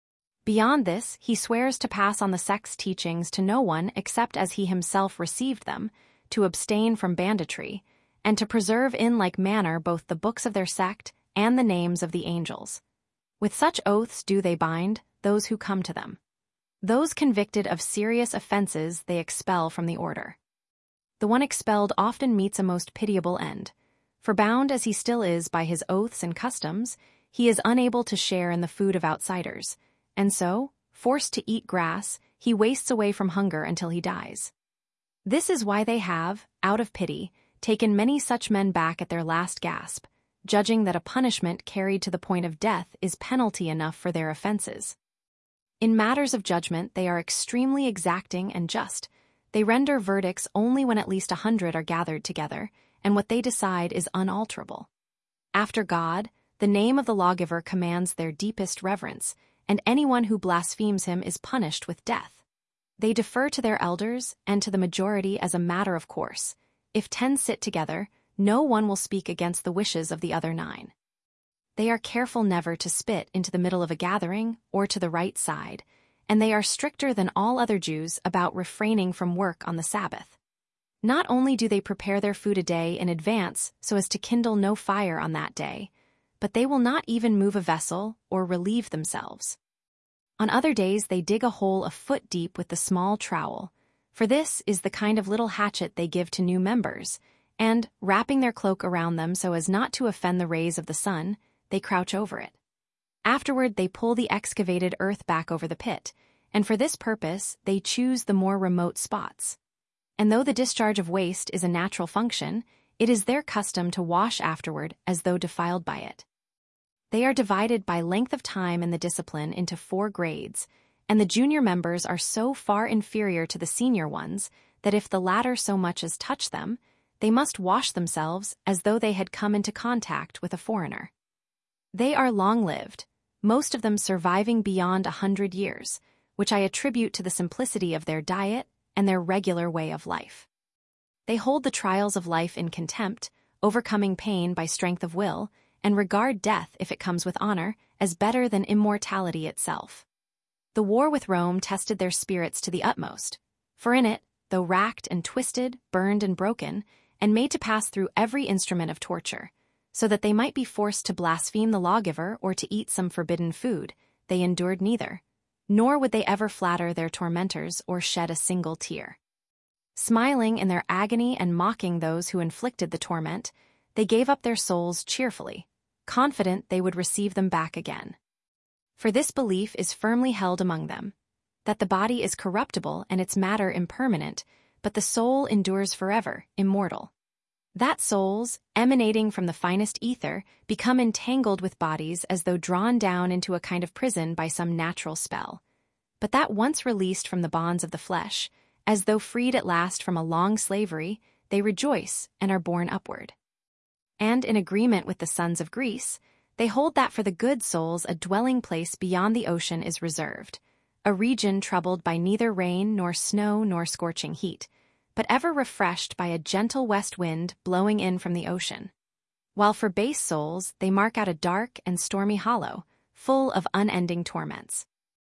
Beyond this, he swears to pass on the sect's teachings to no one except as he himself received them, to abstain from banditry, and to preserve in like manner both the books of their sect and the names of the angels. With such oaths do they bind those who come to them. Those convicted of serious offenses they expel from the order. The one expelled often meets a most pitiable end, for bound as he still is by his oaths and customs, he is unable to share in the food of outsiders, and so, forced to eat grass, he wastes away from hunger until he dies. This is why they have, out of pity, taken many such men back at their last gasp, judging that a punishment carried to the point of death is penalty enough for their offenses. In matters of judgment they are extremely exacting and just. They render verdicts only when at least 100 are gathered together, and what they decide is unalterable. After God, the name of the lawgiver commands their deepest reverence, and anyone who blasphemes him is punished with death. They defer to their elders and to the majority as a matter of course. If 10 sit together, no one will speak against the wishes of the other 9. They are careful never to spit into the middle of a gathering or to the right side, and they are stricter than all other Jews about refraining from work on the Sabbath. Not only do they prepare their food a day in advance so as to kindle no fire on that day, but they will not even move a vessel or relieve themselves. On other days they dig a hole a foot deep with the small trowel, for this is the kind of little hatchet they give to new members, and, wrapping their cloak around them so as not to offend the rays of the sun, they crouch over it. Afterward they pull the excavated earth back over the pit, and for this purpose they choose the more remote spots. And though the discharge of waste is a natural function, it is their custom to wash afterward as though defiled by it. They are divided by length of time in the discipline into 4 grades, and the junior members are so far inferior to the senior ones that if the latter so much as touch them, they must wash themselves as though they had come into contact with a foreigner. They are long-lived, most of them surviving beyond 100 years, which I attribute to the simplicity of their diet and their regular way of life. They hold the trials of life in contempt, overcoming pain by strength of will, and regard death, if it comes with honor, as better than immortality itself. The war with Rome tested their spirits to the utmost, for in it, though racked and twisted, burned and broken, and made to pass through every instrument of torture, so that they might be forced to blaspheme the lawgiver or to eat some forbidden food, they endured neither, nor would they ever flatter their tormentors or shed a single tear. Smiling in their agony and mocking those who inflicted the torment, they gave up their souls cheerfully, confident they would receive them back again. For this belief is firmly held among them, that the body is corruptible and its matter impermanent, but the soul endures forever, immortal. That souls, emanating from the finest ether, become entangled with bodies as though drawn down into a kind of prison by some natural spell, but that once released from the bonds of the flesh, as though freed at last from a long slavery, they rejoice and are borne upward. And in agreement with the sons of Greece, they hold that for the good souls a dwelling place beyond the ocean is reserved, a region troubled by neither rain nor snow nor scorching heat, but ever refreshed by a gentle west wind blowing in from the ocean. While for base souls they mark out a dark and stormy hollow, full of unending torments.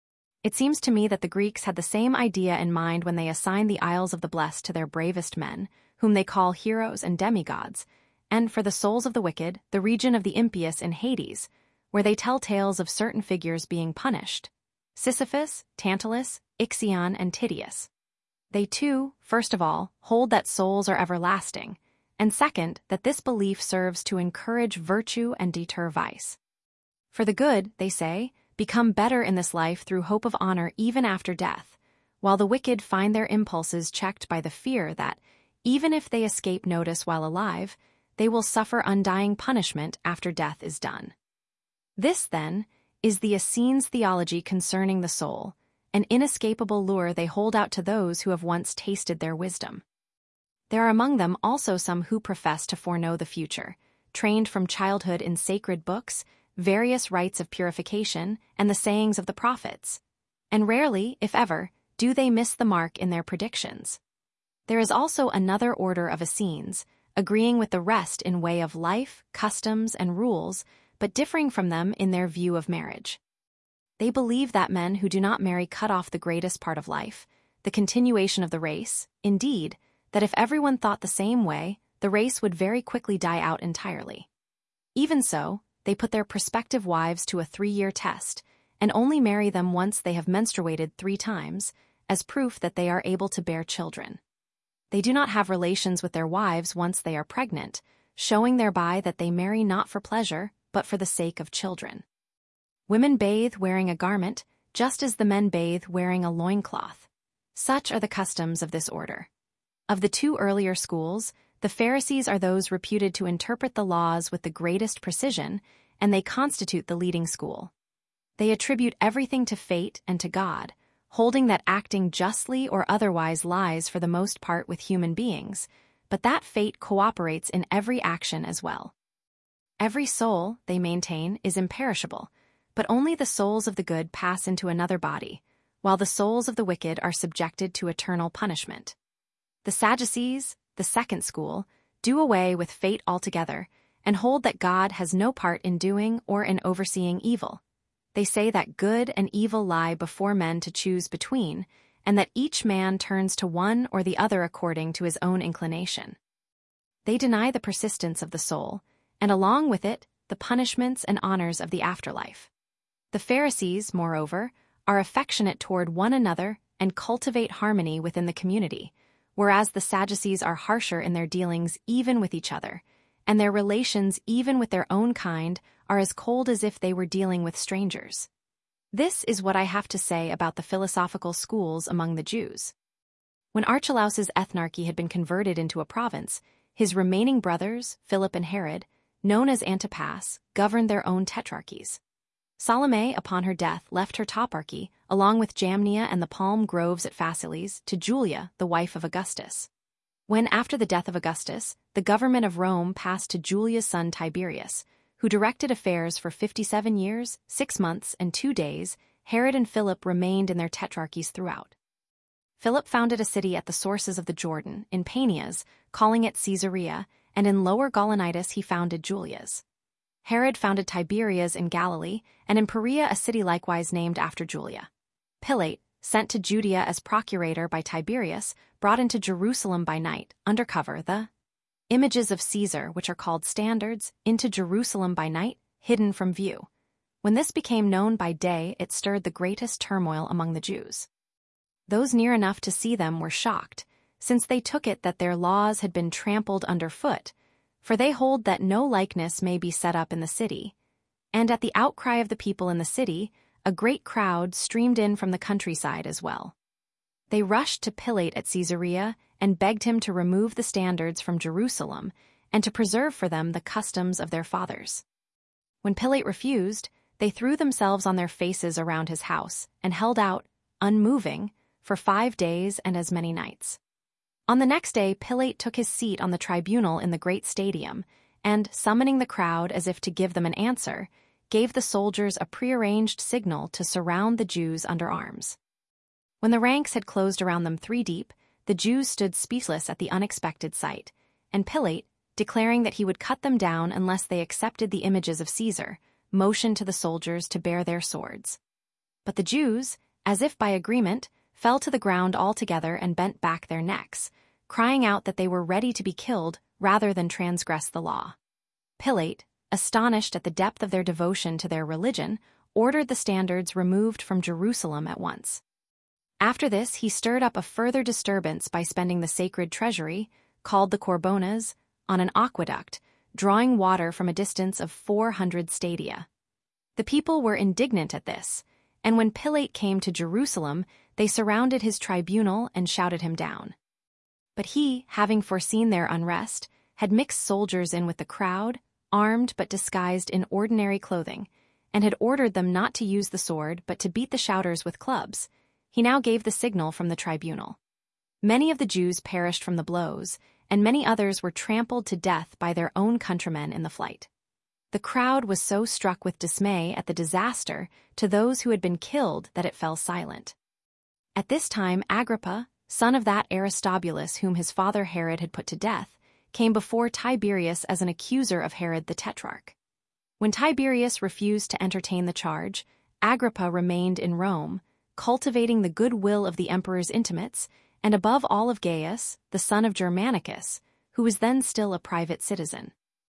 It seems to me that the Greeks had the same idea in mind when they assigned the Isles of the Blessed to their bravest men, whom they call heroes and demigods, and for the souls of the wicked, the region of the impious in Hades, where they tell tales of certain figures being punished: Sisyphus, Tantalus, Ixion, and Tydeus. They too, first of all, hold that souls are everlasting, and second, that this belief serves to encourage virtue and deter vice. For the good, they say, become better in this life through hope of honor even after death, while the wicked find their impulses checked by the fear that, even if they escape notice while alive, they will suffer undying punishment after death is done. This, then, is the Essenes' theology concerning the soul, an inescapable lure they hold out to those who have once tasted their wisdom. There are among them also some who profess to foreknow the future, trained from childhood in sacred books, various rites of purification, and the sayings of the prophets, and rarely, if ever, do they miss the mark in their predictions. There is also another order of Essenes, agreeing with the rest in way of life, customs, and rules, but differing from them in their view of marriage. They believe that men who do not marry cut off the greatest part of life, the continuation of the race, indeed, that if everyone thought the same way, the race would very quickly die out entirely. Even so, they put their prospective wives to a 3-year test, and only marry them once they have menstruated 3 times, as proof that they are able to bear children. They do not have relations with their wives once they are pregnant, showing thereby that they marry not for pleasure, but for the sake of children. Women bathe wearing a garment, just as the men bathe wearing a loincloth. Such are the customs of this order. Of the 2 earlier schools, the Pharisees are those reputed to interpret the laws with the greatest precision, and they constitute the leading school. They attribute everything to fate and to God, holding that acting justly or otherwise lies for the most part with human beings, but that fate cooperates in every action as well. Every soul, they maintain, is imperishable, but only the souls of the good pass into another body, while the souls of the wicked are subjected to eternal punishment. The Sadducees, the second school, do away with fate altogether and hold that God has no part in doing or in overseeing evil. They say that good and evil lie before men to choose between, and that each man turns to one or the other according to his own inclination. They deny the persistence of the soul, and along with it, the punishments and honors of the afterlife. The Pharisees, moreover, are affectionate toward one another and cultivate harmony within the community, whereas the Sadducees are harsher in their dealings even with each other, and their relations even with their own kind are as cold as if they were dealing with strangers. This is what I have to say about the philosophical schools among the Jews. When Archelaus's ethnarchy had been converted into a province, his remaining brothers, Philip and Herod, known as Antipas, governed their own tetrarchies. Salome, upon her death, left her toparchy, along with Jamnia and the palm groves at Phaselis, to Julia, the wife of Augustus. When, after the death of Augustus, the government of Rome passed to Julia's son Tiberius, who directed affairs for 57 years, 6 months, and 2 days, Herod and Philip remained in their tetrarchies throughout. Philip founded a city at the sources of the Jordan, in Panias, calling it Caesarea, and in Lower Gaulonitis he founded Julia's. Herod founded Tiberias in Galilee, and in Perea a city likewise named after Julia. Pilate, sent to Judea as procurator by Tiberius, brought into Jerusalem by night, under cover, the images of Caesar, which are called standards, into Jerusalem by night, hidden from view. When this became known by day, it stirred the greatest turmoil among the Jews. Those near enough to see them were shocked, since they took it that their laws had been trampled underfoot, for they hold that no likeness may be set up in the city. And at the outcry of the people in the city, a great crowd streamed in from the countryside as well. They rushed to Pilate at Caesarea and begged him to remove the standards from Jerusalem and to preserve for them the customs of their fathers. When Pilate refused, they threw themselves on their faces around his house and held out, unmoving, for 5 days and as many nights. On the next day, Pilate took his seat on the tribunal in the great stadium, and, summoning the crowd as if to give them an answer, gave the soldiers a prearranged signal to surround the Jews under arms. When the ranks had closed around them 3 deep, the Jews stood speechless at the unexpected sight, and Pilate, declaring that he would cut them down unless they accepted the images of Caesar, motioned to the soldiers to bare their swords. But the Jews, as if by agreement, fell to the ground altogether and bent back their necks, crying out that they were ready to be killed rather than transgress the law. Pilate, astonished at the depth of their devotion to their religion, ordered the standards removed from Jerusalem at once. After this, he stirred up a further disturbance by spending the sacred treasury, called the Corbonas, on an aqueduct, drawing water from a distance of 400 stadia. The people were indignant at this, and when Pilate came to Jerusalem, they surrounded his tribunal and shouted him down. But he, having foreseen their unrest, had mixed soldiers in with the crowd, armed but disguised in ordinary clothing, and had ordered them not to use the sword but to beat the shouters with clubs. He now gave the signal from the tribunal. Many of the Jews perished from the blows, and many others were trampled to death by their own countrymen in the flight. The crowd was so struck with dismay at the disaster to those who had been killed that it fell silent. At this time Agrippa, son of that Aristobulus whom his father Herod had put to death, came before Tiberius as an accuser of Herod the Tetrarch. When Tiberius refused to entertain the charge, Agrippa remained in Rome, cultivating the goodwill of the emperor's intimates, and above all of Gaius, the son of Germanicus, who was then still a private citizen.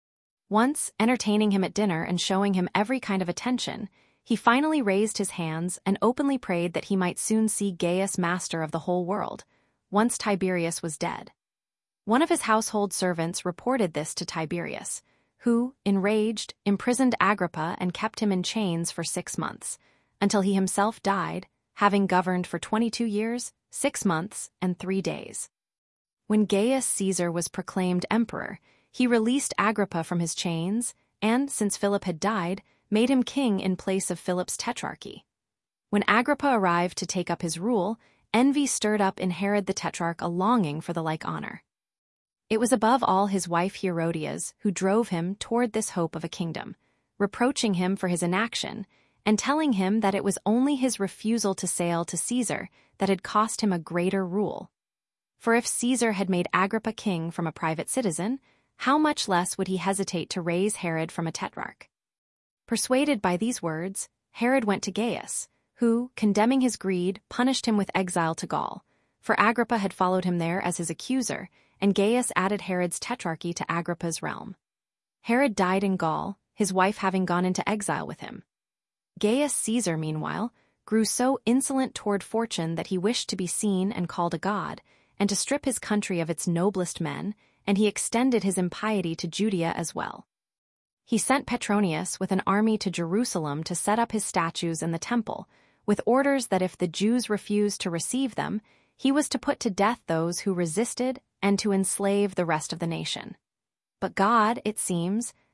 Once, entertaining him at dinner and showing him every kind of attention, he finally raised his hands and openly prayed that he might soon see Gaius master of the whole world, once Tiberius was dead. One of his household servants reported this to Tiberius, who, enraged, imprisoned Agrippa and kept him in chains for 6 months, until he himself died, having governed for 22 years, 6 months, and 3 days. When Gaius Caesar was proclaimed emperor, he released Agrippa from his chains and, since Philip had died, made him king in place of Philip's tetrarchy. When Agrippa arrived to take up his rule, envy stirred up in Herod the Tetrarch a longing for the like honor. It was above all his wife Herodias who drove him toward this hope of a kingdom, reproaching him for his inaction, and telling him that it was only his refusal to sail to Caesar that had cost him a greater rule. For if Caesar had made Agrippa king from a private citizen, how much less would he hesitate to raise Herod from a tetrarch? Persuaded by these words, Herod went to Gaius, who, condemning his greed, punished him with exile to Gaul, for Agrippa had followed him there as his accuser, and Gaius added Herod's tetrarchy to Agrippa's realm. Herod died in Gaul, his wife having gone into exile with him. Gaius Caesar, meanwhile, grew so insolent toward fortune that he wished to be seen and called a god, and to strip his country of its noblest men, and he extended his impiety to Judea as well. He sent Petronius with an army to Jerusalem to set up his statues in the temple, with orders that if the Jews refused to receive them, he was to put to death those who resisted and to enslave the rest of the nation. But God, it seems,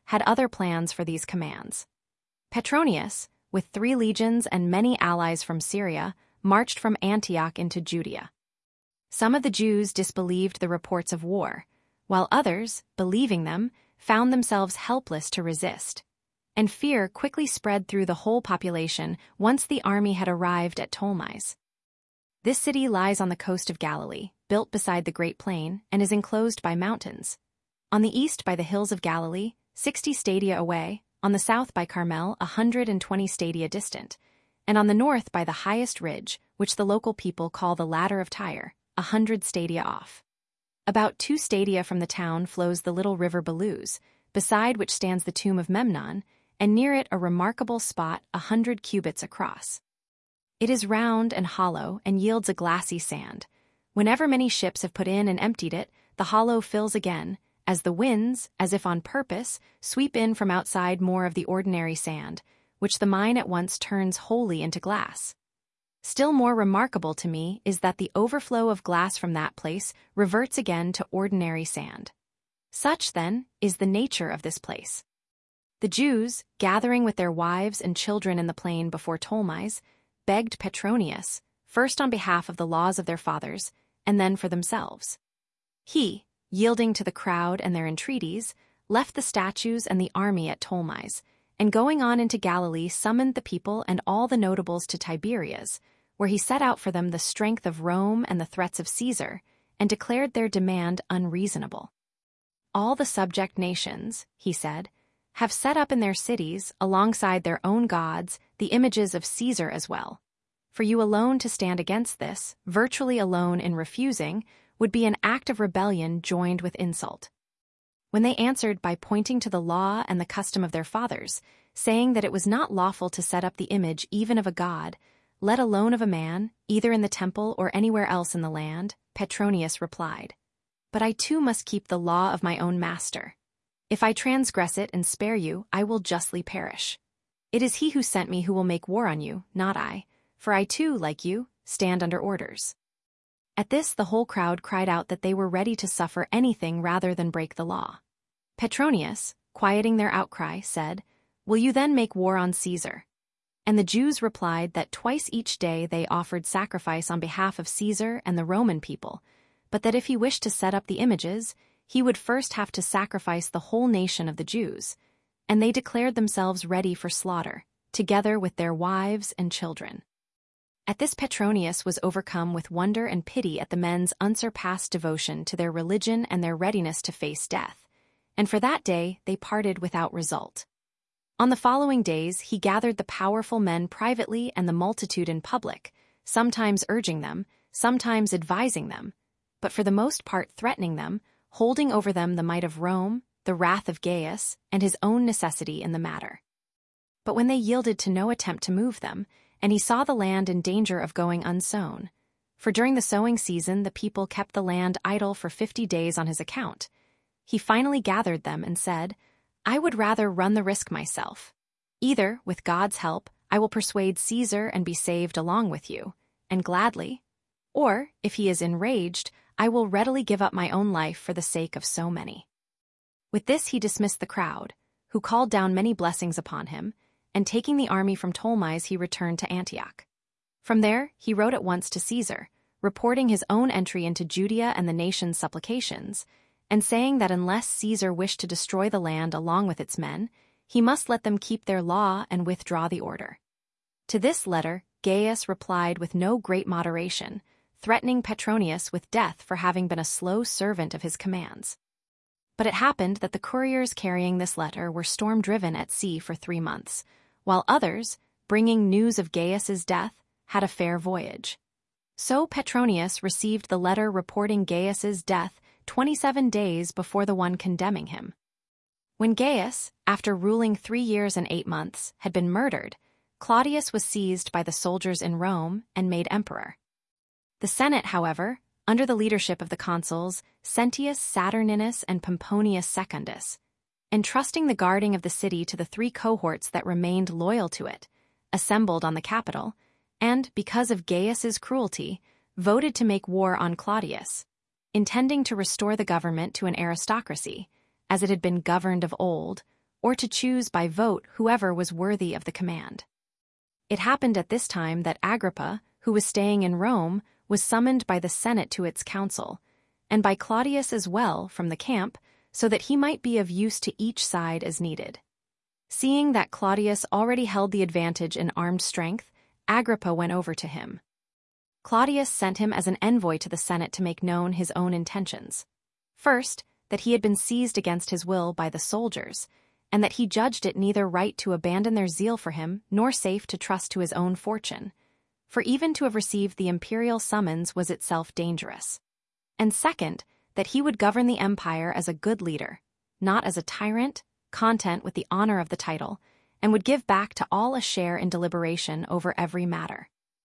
had other plans for these commands. Petronius, with 3 legions and many allies from Syria, marched from Antioch into Judea. Some of the Jews disbelieved the reports of war, while others, believing them, found themselves helpless to resist. And fear quickly spread through the whole population once the army had arrived at Ptolemais. This city lies on the coast of Galilee, built beside the Great Plain, and is enclosed by mountains. On the east by the hills of Galilee, 60 stadia away, on the south by Carmel, 120 stadia distant, and on the north by the highest ridge, which the local people call the Ladder of Tyre, 100 stadia off. About 2 stadia from the town flows the little river Belus, beside which stands the tomb of Memnon, and near it a remarkable spot 100 cubits across. It is round and hollow and yields a glassy sand. Whenever many ships have put in and emptied it, the hollow fills again, as the winds, as if on purpose, sweep in from outside more of the ordinary sand, which the mine at once turns wholly into glass. Still more remarkable to me is that the overflow of glass from that place reverts again to ordinary sand. Such, then, is the nature of this place. The Jews, gathering with their wives and children in the plain before Ptolemais, begged Petronius, first on behalf of the laws of their fathers, and then for themselves. He, yielding to the crowd and their entreaties, left the statues and the army at Ptolemais, and going on into Galilee summoned the people and all the notables to Tiberias, where he set out for them the strength of Rome and the threats of Caesar, and declared their demand unreasonable. All the subject nations, he said, have set up in their cities, alongside their own gods, the images of Caesar as well. For you alone to stand against this, virtually alone in refusing, would be an act of rebellion joined with insult. When they answered by pointing to the law and the custom of their fathers, saying that it was not lawful to set up the image even of a god, let alone of a man, either in the temple or anywhere else in the land, Petronius replied, "But I too must keep the law of my own master. If I transgress it and spare you, I will justly perish. It is he who sent me who will make war on you, not I, for I too, like you, stand under orders." At this the whole crowd cried out that they were ready to suffer anything rather than break the law. Petronius, quieting their outcry, said, "Will you then make war on Caesar?" And the Jews replied that twice each day they offered sacrifice on behalf of Caesar and the Roman people, but that if he wished to set up the images, he would first have to sacrifice the whole nation of the Jews, and they declared themselves ready for slaughter, together with their wives and children. At this Petronius was overcome with wonder and pity at the men's unsurpassed devotion to their religion and their readiness to face death, and for that day they parted without result. On the following days he gathered the powerful men privately and the multitude in public, sometimes urging them, sometimes advising them, but for the most part threatening them, holding over them the might of Rome, the wrath of Gaius, and his own necessity in the matter. But when they yielded to no attempt to move them, and he saw the land in danger of going unsown, for during the sowing season the people kept the land idle for 50 days on his account, he finally gathered them and said, "I would rather run the risk myself. Either, with God's help, I will persuade Caesar and be saved along with you, and gladly, or, if he is enraged, I will readily give up my own life for the sake of so many." With this he dismissed the crowd, who called down many blessings upon him, and taking the army from Ptolemais he returned to Antioch. From there he wrote at once to Caesar, reporting his own entry into Judea and the nation's supplications, and saying that unless Caesar wished to destroy the land along with its men, he must let them keep their law and withdraw the order. To this letter Gaius replied with no great moderation, threatening Petronius with death for having been a slow servant of his commands. But it happened that the couriers carrying this letter were storm-driven at sea for 3 months, while others, bringing news of Gaius's death, had a fair voyage. So Petronius received the letter reporting Gaius's death 27 days before the one condemning him. When Gaius, after ruling 3 years and 8 months, had been murdered, Claudius was seized by the soldiers in Rome and made emperor. The Senate, however, under the leadership of the consuls Sentius Saturninus and Pomponius Secundus, entrusting the guarding of the city to the 3 cohorts that remained loyal to it, assembled on the Capitol, and, because of Gaius's cruelty, voted to make war on Claudius, intending to restore the government to an aristocracy, as it had been governed of old, or to choose by vote whoever was worthy of the command. It happened at this time that Agrippa, who was staying in Rome, was summoned by the Senate to its council, and by Claudius as well from the camp, so that he might be of use to each side as needed. Seeing that Claudius already held the advantage in armed strength, Agrippa went over to him. Claudius sent him as an envoy to the Senate to make known his own intentions. First, that he had been seized against his will by the soldiers, and that he judged it neither right to abandon their zeal for him nor safe to trust to his own fortune, for even to have received the imperial summons was itself dangerous. And second, that he would govern the empire as a good leader, not as a tyrant, content with the honor of the title, and would give back to all a share in deliberation over every matter.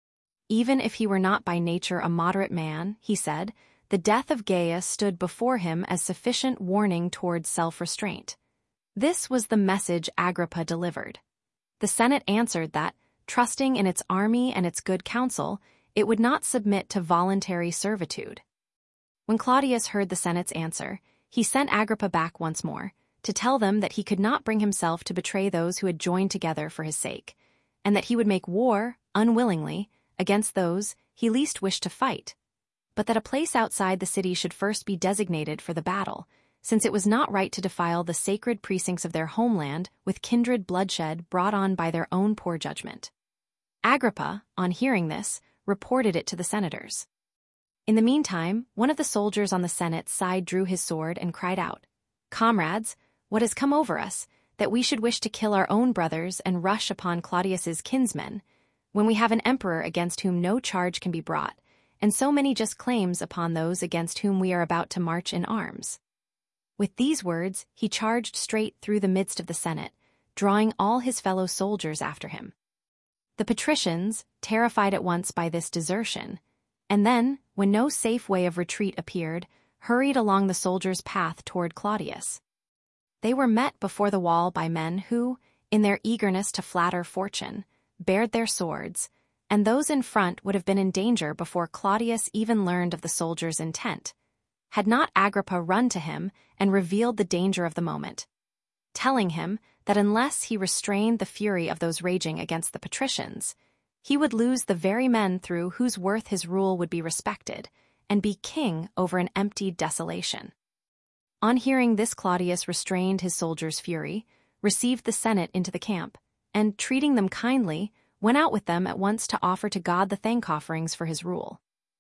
Even if he were not by nature a moderate man, he said, the death of Gaius stood before him as sufficient warning towards self-restraint. This was the message Agrippa delivered. The Senate answered that, trusting in its army and its good counsel, it would not submit to voluntary servitude. When Claudius heard the Senate's answer, he sent Agrippa back once more, to tell them that he could not bring himself to betray those who had joined together for his sake, and that he would make war, unwillingly, against those he least wished to fight, but that a place outside the city should first be designated for the battle, since it was not right to defile the sacred precincts of their homeland with kindred bloodshed brought on by their own poor judgment. Agrippa, on hearing this, reported it to the senators. In the meantime, one of the soldiers on the Senate side drew his sword and cried out, "Comrades, what has come over us, that we should wish to kill our own brothers and rush upon Claudius's kinsmen, when we have an emperor against whom no charge can be brought, and so many just claims upon those against whom we are about to march in arms?" With these words, he charged straight through the midst of the Senate, drawing all his fellow soldiers after him. The patricians, terrified at once by this desertion, and then, when no safe way of retreat appeared, hurried along the soldiers' path toward Claudius. They were met before the wall by men who, in their eagerness to flatter fortune, bared their swords, and those in front would have been in danger before Claudius even learned of the soldiers' intent, had not Agrippa run to him and revealed the danger of the moment, telling him that unless he restrained the fury of those raging against the patricians, he would lose the very men through whose worth his rule would be respected, and be king over an empty desolation. On hearing this, Claudius restrained his soldiers' fury, received the Senate into the camp, and, treating them kindly, went out with them at once to offer to God the thank offerings for his rule.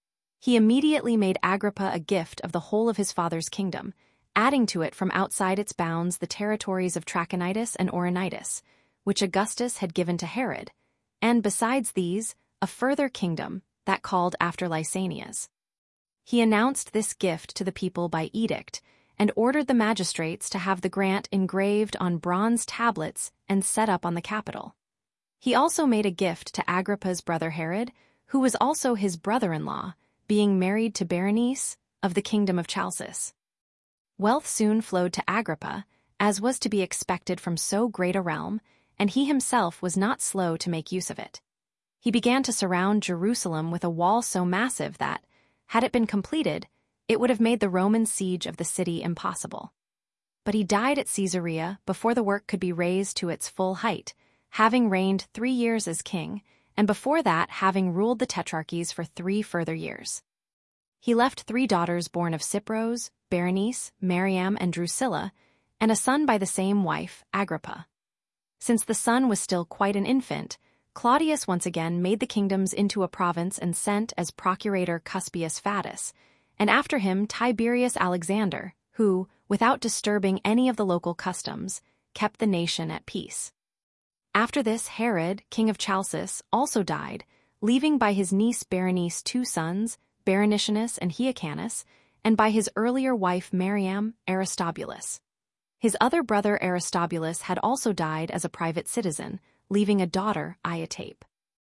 He immediately made Agrippa a gift of the whole of his father's kingdom, adding to it from outside its bounds the territories of Trachonitis and Auranitis, which Augustus had given to Herod, and besides these, a further kingdom, that called after Lysania's. He announced this gift to the people by edict, and ordered the magistrates to have the grant engraved on bronze tablets and set up on the Capitol. He also made a gift to Agrippa's brother Herod, who was also his brother-in-law, being married to Berenice of the kingdom of Chalcis. Wealth soon flowed to Agrippa, as was to be expected from so great a realm, and he himself was not slow to make use of it. He began to surround Jerusalem with a wall so massive that, had it been completed, it would have made the Roman siege of the city impossible. But he died at Caesarea before the work could be raised to its full height, having reigned 3 years as king, and before that having ruled the tetrarchies for 3 further years. He left 3 daughters born of Cypros, Berenice, Mariam, and Drusilla, and a son by the same wife, Agrippa. Since the son was still quite an infant, Claudius once again made the kingdoms into a province and sent as procurator Cuspius Fadus, and after him Tiberius Alexander, who, without disturbing any of the local customs, kept the nation at peace. After this, Herod, king of Chalcis, also died, leaving by his niece Berenice 2 sons, Berenicanus and Hyrcanus, and by his earlier wife Mariam, Aristobulus. His other brother Aristobulus had also died as a private citizen, leaving a daughter, Iatape.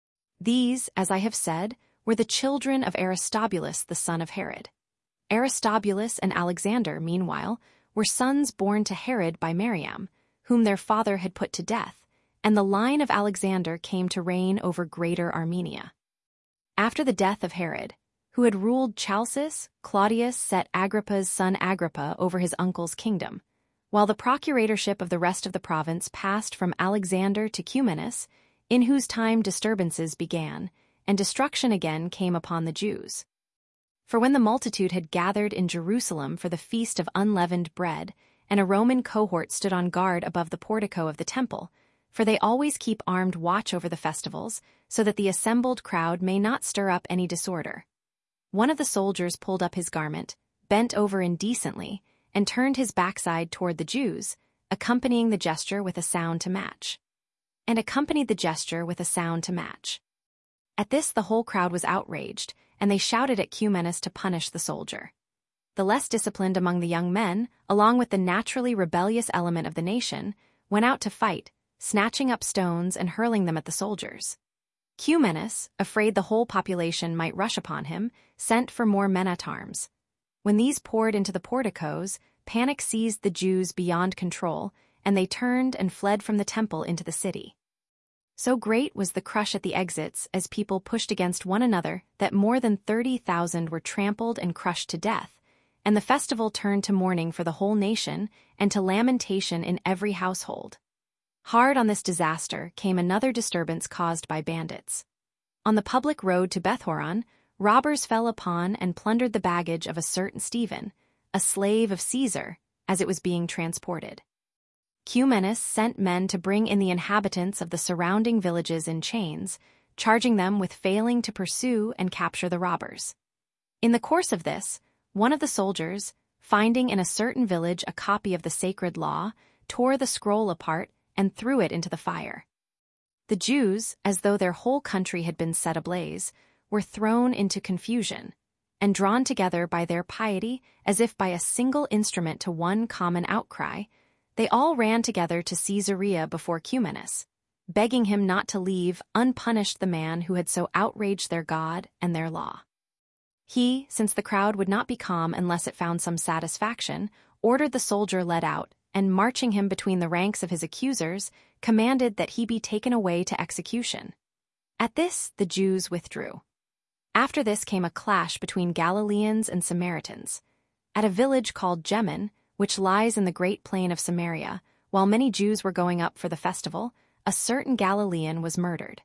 These, as I have said, were the children of Aristobulus the son of Herod. Aristobulus and Alexander, meanwhile, were sons born to Herod by Mariam, whom their father had put to death, and the line of Alexander came to reign over Greater Armenia. After the death of Herod, who had ruled Chalcis, Claudius set Agrippa's son Agrippa over his uncle's kingdom, while the procuratorship of the rest of the province passed from Alexander to Cumanus, in whose time disturbances began, and destruction again came upon the Jews. For when the multitude had gathered in Jerusalem for the feast of unleavened bread, and a Roman cohort stood on guard above the portico of the temple, for they always keep armed watch over the festivals, so that the assembled crowd may not stir up any disorder. One of the soldiers pulled up his garment, bent over indecently, and turned his backside toward the Jews, accompanying the gesture with a sound to match. At this the whole crowd was outraged, and they shouted at Cumanus to punish the soldier. The less disciplined among the young men, along with the naturally rebellious element of the nation, went out to fight, snatching up stones and hurling them at the soldiers. Cumanus, afraid the whole population might rush upon him, sent for more men-at-arms. When these poured into the porticos, panic seized the Jews beyond control, and they turned and fled from the temple into the city. So great was the crush at the exits as people pushed against one another that more than 30,000 were trampled and crushed to death, and the festival turned to mourning for the whole nation and to lamentation in every household. Hard on this disaster came another disturbance caused by bandits. On the public road to Bethhoron, robbers fell upon and plundered the baggage of a certain Stephen, a slave of Caesar, as it was being transported. Cumanus sent men to bring in the inhabitants of the surrounding villages in chains, charging them with failing to pursue and capture the robbers. In the course of this, one of the soldiers, finding in a certain village a copy of the sacred law, tore the scroll apart and threw it into the fire. The Jews, as though their whole country had been set ablaze, were thrown into confusion, and drawn together by their piety as if by a single instrument to one common outcry, they all ran together to Caesarea before Cumanus, begging him not to leave unpunished the man who had so outraged their God and their law. He, since the crowd would not be calm unless it found some satisfaction, ordered the soldier led out, and marching him between the ranks of his accusers, commanded that he be taken away to execution. At this the Jews withdrew. After this came a clash between Galileans and Samaritans. At a village called Gemen, which lies in the great plain of Samaria, while many Jews were going up for the festival, a certain Galilean was murdered.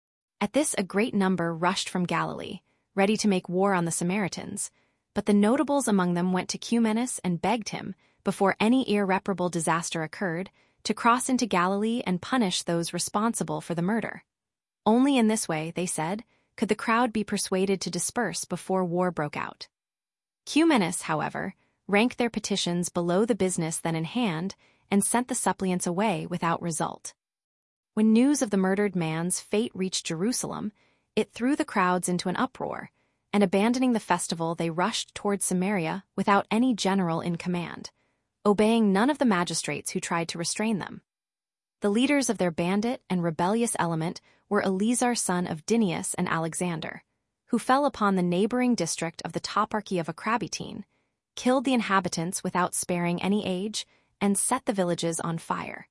At this a great number rushed from Galilee, ready to make war on the Samaritans, but the notables among them went to Cumanus and begged him, before any irreparable disaster occurred, to cross into Galilee and punish those responsible for the murder. Only in this way, they said, could the crowd be persuaded to disperse before war broke out. Cumanus, however, ranked their petitions below the business then in hand and sent the suppliants away without result. When news of the murdered man's fate reached Jerusalem, it threw the crowds into an uproar, and abandoning the festival they rushed toward Samaria without any general in command, obeying none of the magistrates who tried to restrain them. The leaders of their bandit and rebellious element were Eleazar son of Dinius and Alexander, who fell upon the neighboring district of the toparchy of Acrabittene, killed the inhabitants without sparing any age, and set the villages on fire.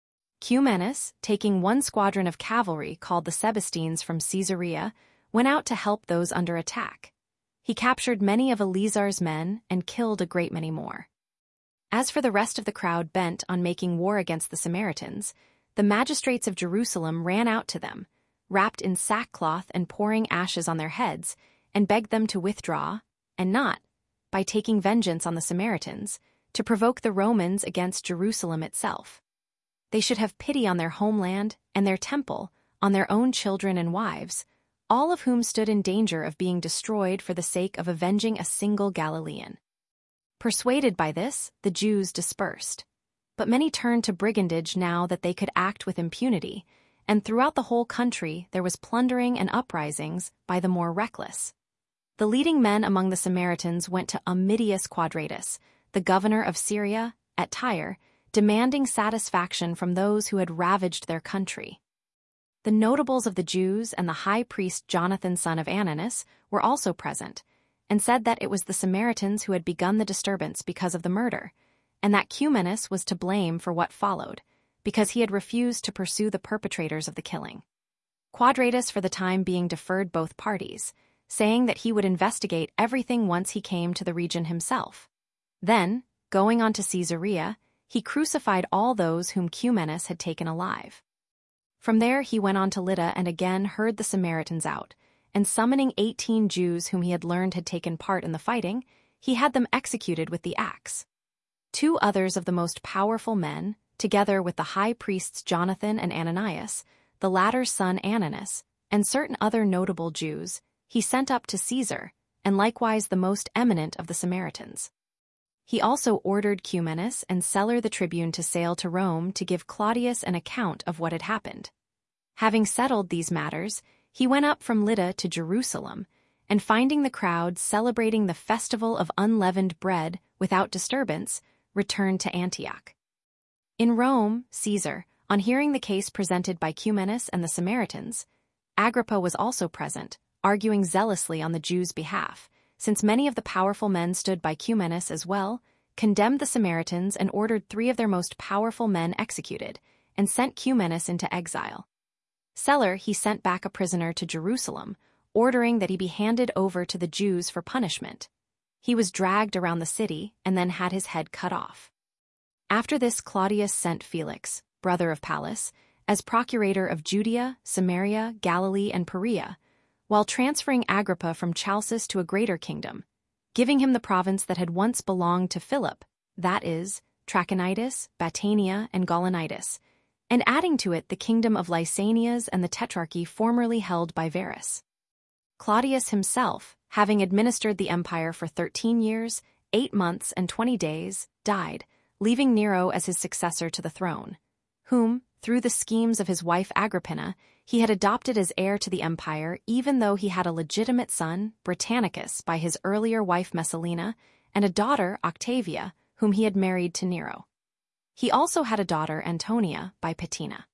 Cumanus, taking one squadron of cavalry called the Sebastines from Caesarea, went out to help those under attack. He captured many of Eleazar's men and killed a great many more. As for the rest of the crowd bent on making war against the Samaritans, the magistrates of Jerusalem ran out to them, wrapped in sackcloth and pouring ashes on their heads, and begged them to withdraw, and not, by taking vengeance on the Samaritans, to provoke the Romans against Jerusalem itself. They should have pity on their homeland and their temple, on their own children and wives, all of whom stood in danger of being destroyed for the sake of avenging a single Galilean. Persuaded by this, the Jews dispersed. But many turned to brigandage now that they could act with impunity, and throughout the whole country there was plundering and uprisings by the more reckless. The leading men among the Samaritans went to Ammidius Quadratus, the governor of Syria, at Tyre, demanding satisfaction from those who had ravaged their country. The notables of the Jews and the high priest Jonathan son of Ananus were also present, and said that it was the Samaritans who had begun the disturbance because of the murder, and that Cumanus was to blame for what followed, because he had refused to pursue the perpetrators of the killing. Quadratus for the time being deferred both parties, saying that he would investigate everything once he came to the region himself. Then, going on to Caesarea, he crucified all those whom Cumanus had taken alive. From there he went on to Lydda and again heard the Samaritans out, and summoning 18 Jews whom he had learned had taken part in the fighting, he had them executed with the axe. 2 others of the most powerful men, together with the high priests Jonathan and Ananias, the latter's son Ananus, and certain other notable Jews, he sent up to Caesar, and likewise the most eminent of the Samaritans. He also ordered Cumanus and Celer the tribune to sail to Rome to give Claudius an account of what had happened. Having settled these matters, he went up from Lydda to Jerusalem, and finding the crowd celebrating the festival of unleavened bread without disturbance, returned to Antioch. In Rome, Caesar, on hearing the case presented by Cumanus and the Samaritans, Agrippa was also present, arguing zealously on the Jews' behalf, since many of the powerful men stood by Cumanus as well, condemned the Samaritans and ordered 3 of their most powerful men executed, and sent Cumanus into exile. Celer he sent back a prisoner to Jerusalem, ordering that he be handed over to the Jews for punishment. He was dragged around the city and then had his head cut off. After this Claudius sent Felix, brother of Pallas, as procurator of Judea, Samaria, Galilee, and Perea, while transferring Agrippa from Chalcis to a greater kingdom, giving him the province that had once belonged to Philip, that is, Trachonitis, Batanea, and Gaulonitis, and adding to it the kingdom of Lysanias and the tetrarchy formerly held by Varus. Claudius himself, having administered the empire for 13 years, 8 months, and 20 days, died, leaving Nero as his successor to the throne, whom, through the schemes of his wife Agrippina, he had adopted as heir to the empire even though he had a legitimate son, Britannicus, by his earlier wife Messalina, and a daughter, Octavia, whom he had married to Nero. He also had a daughter, Antonia, by Paetina.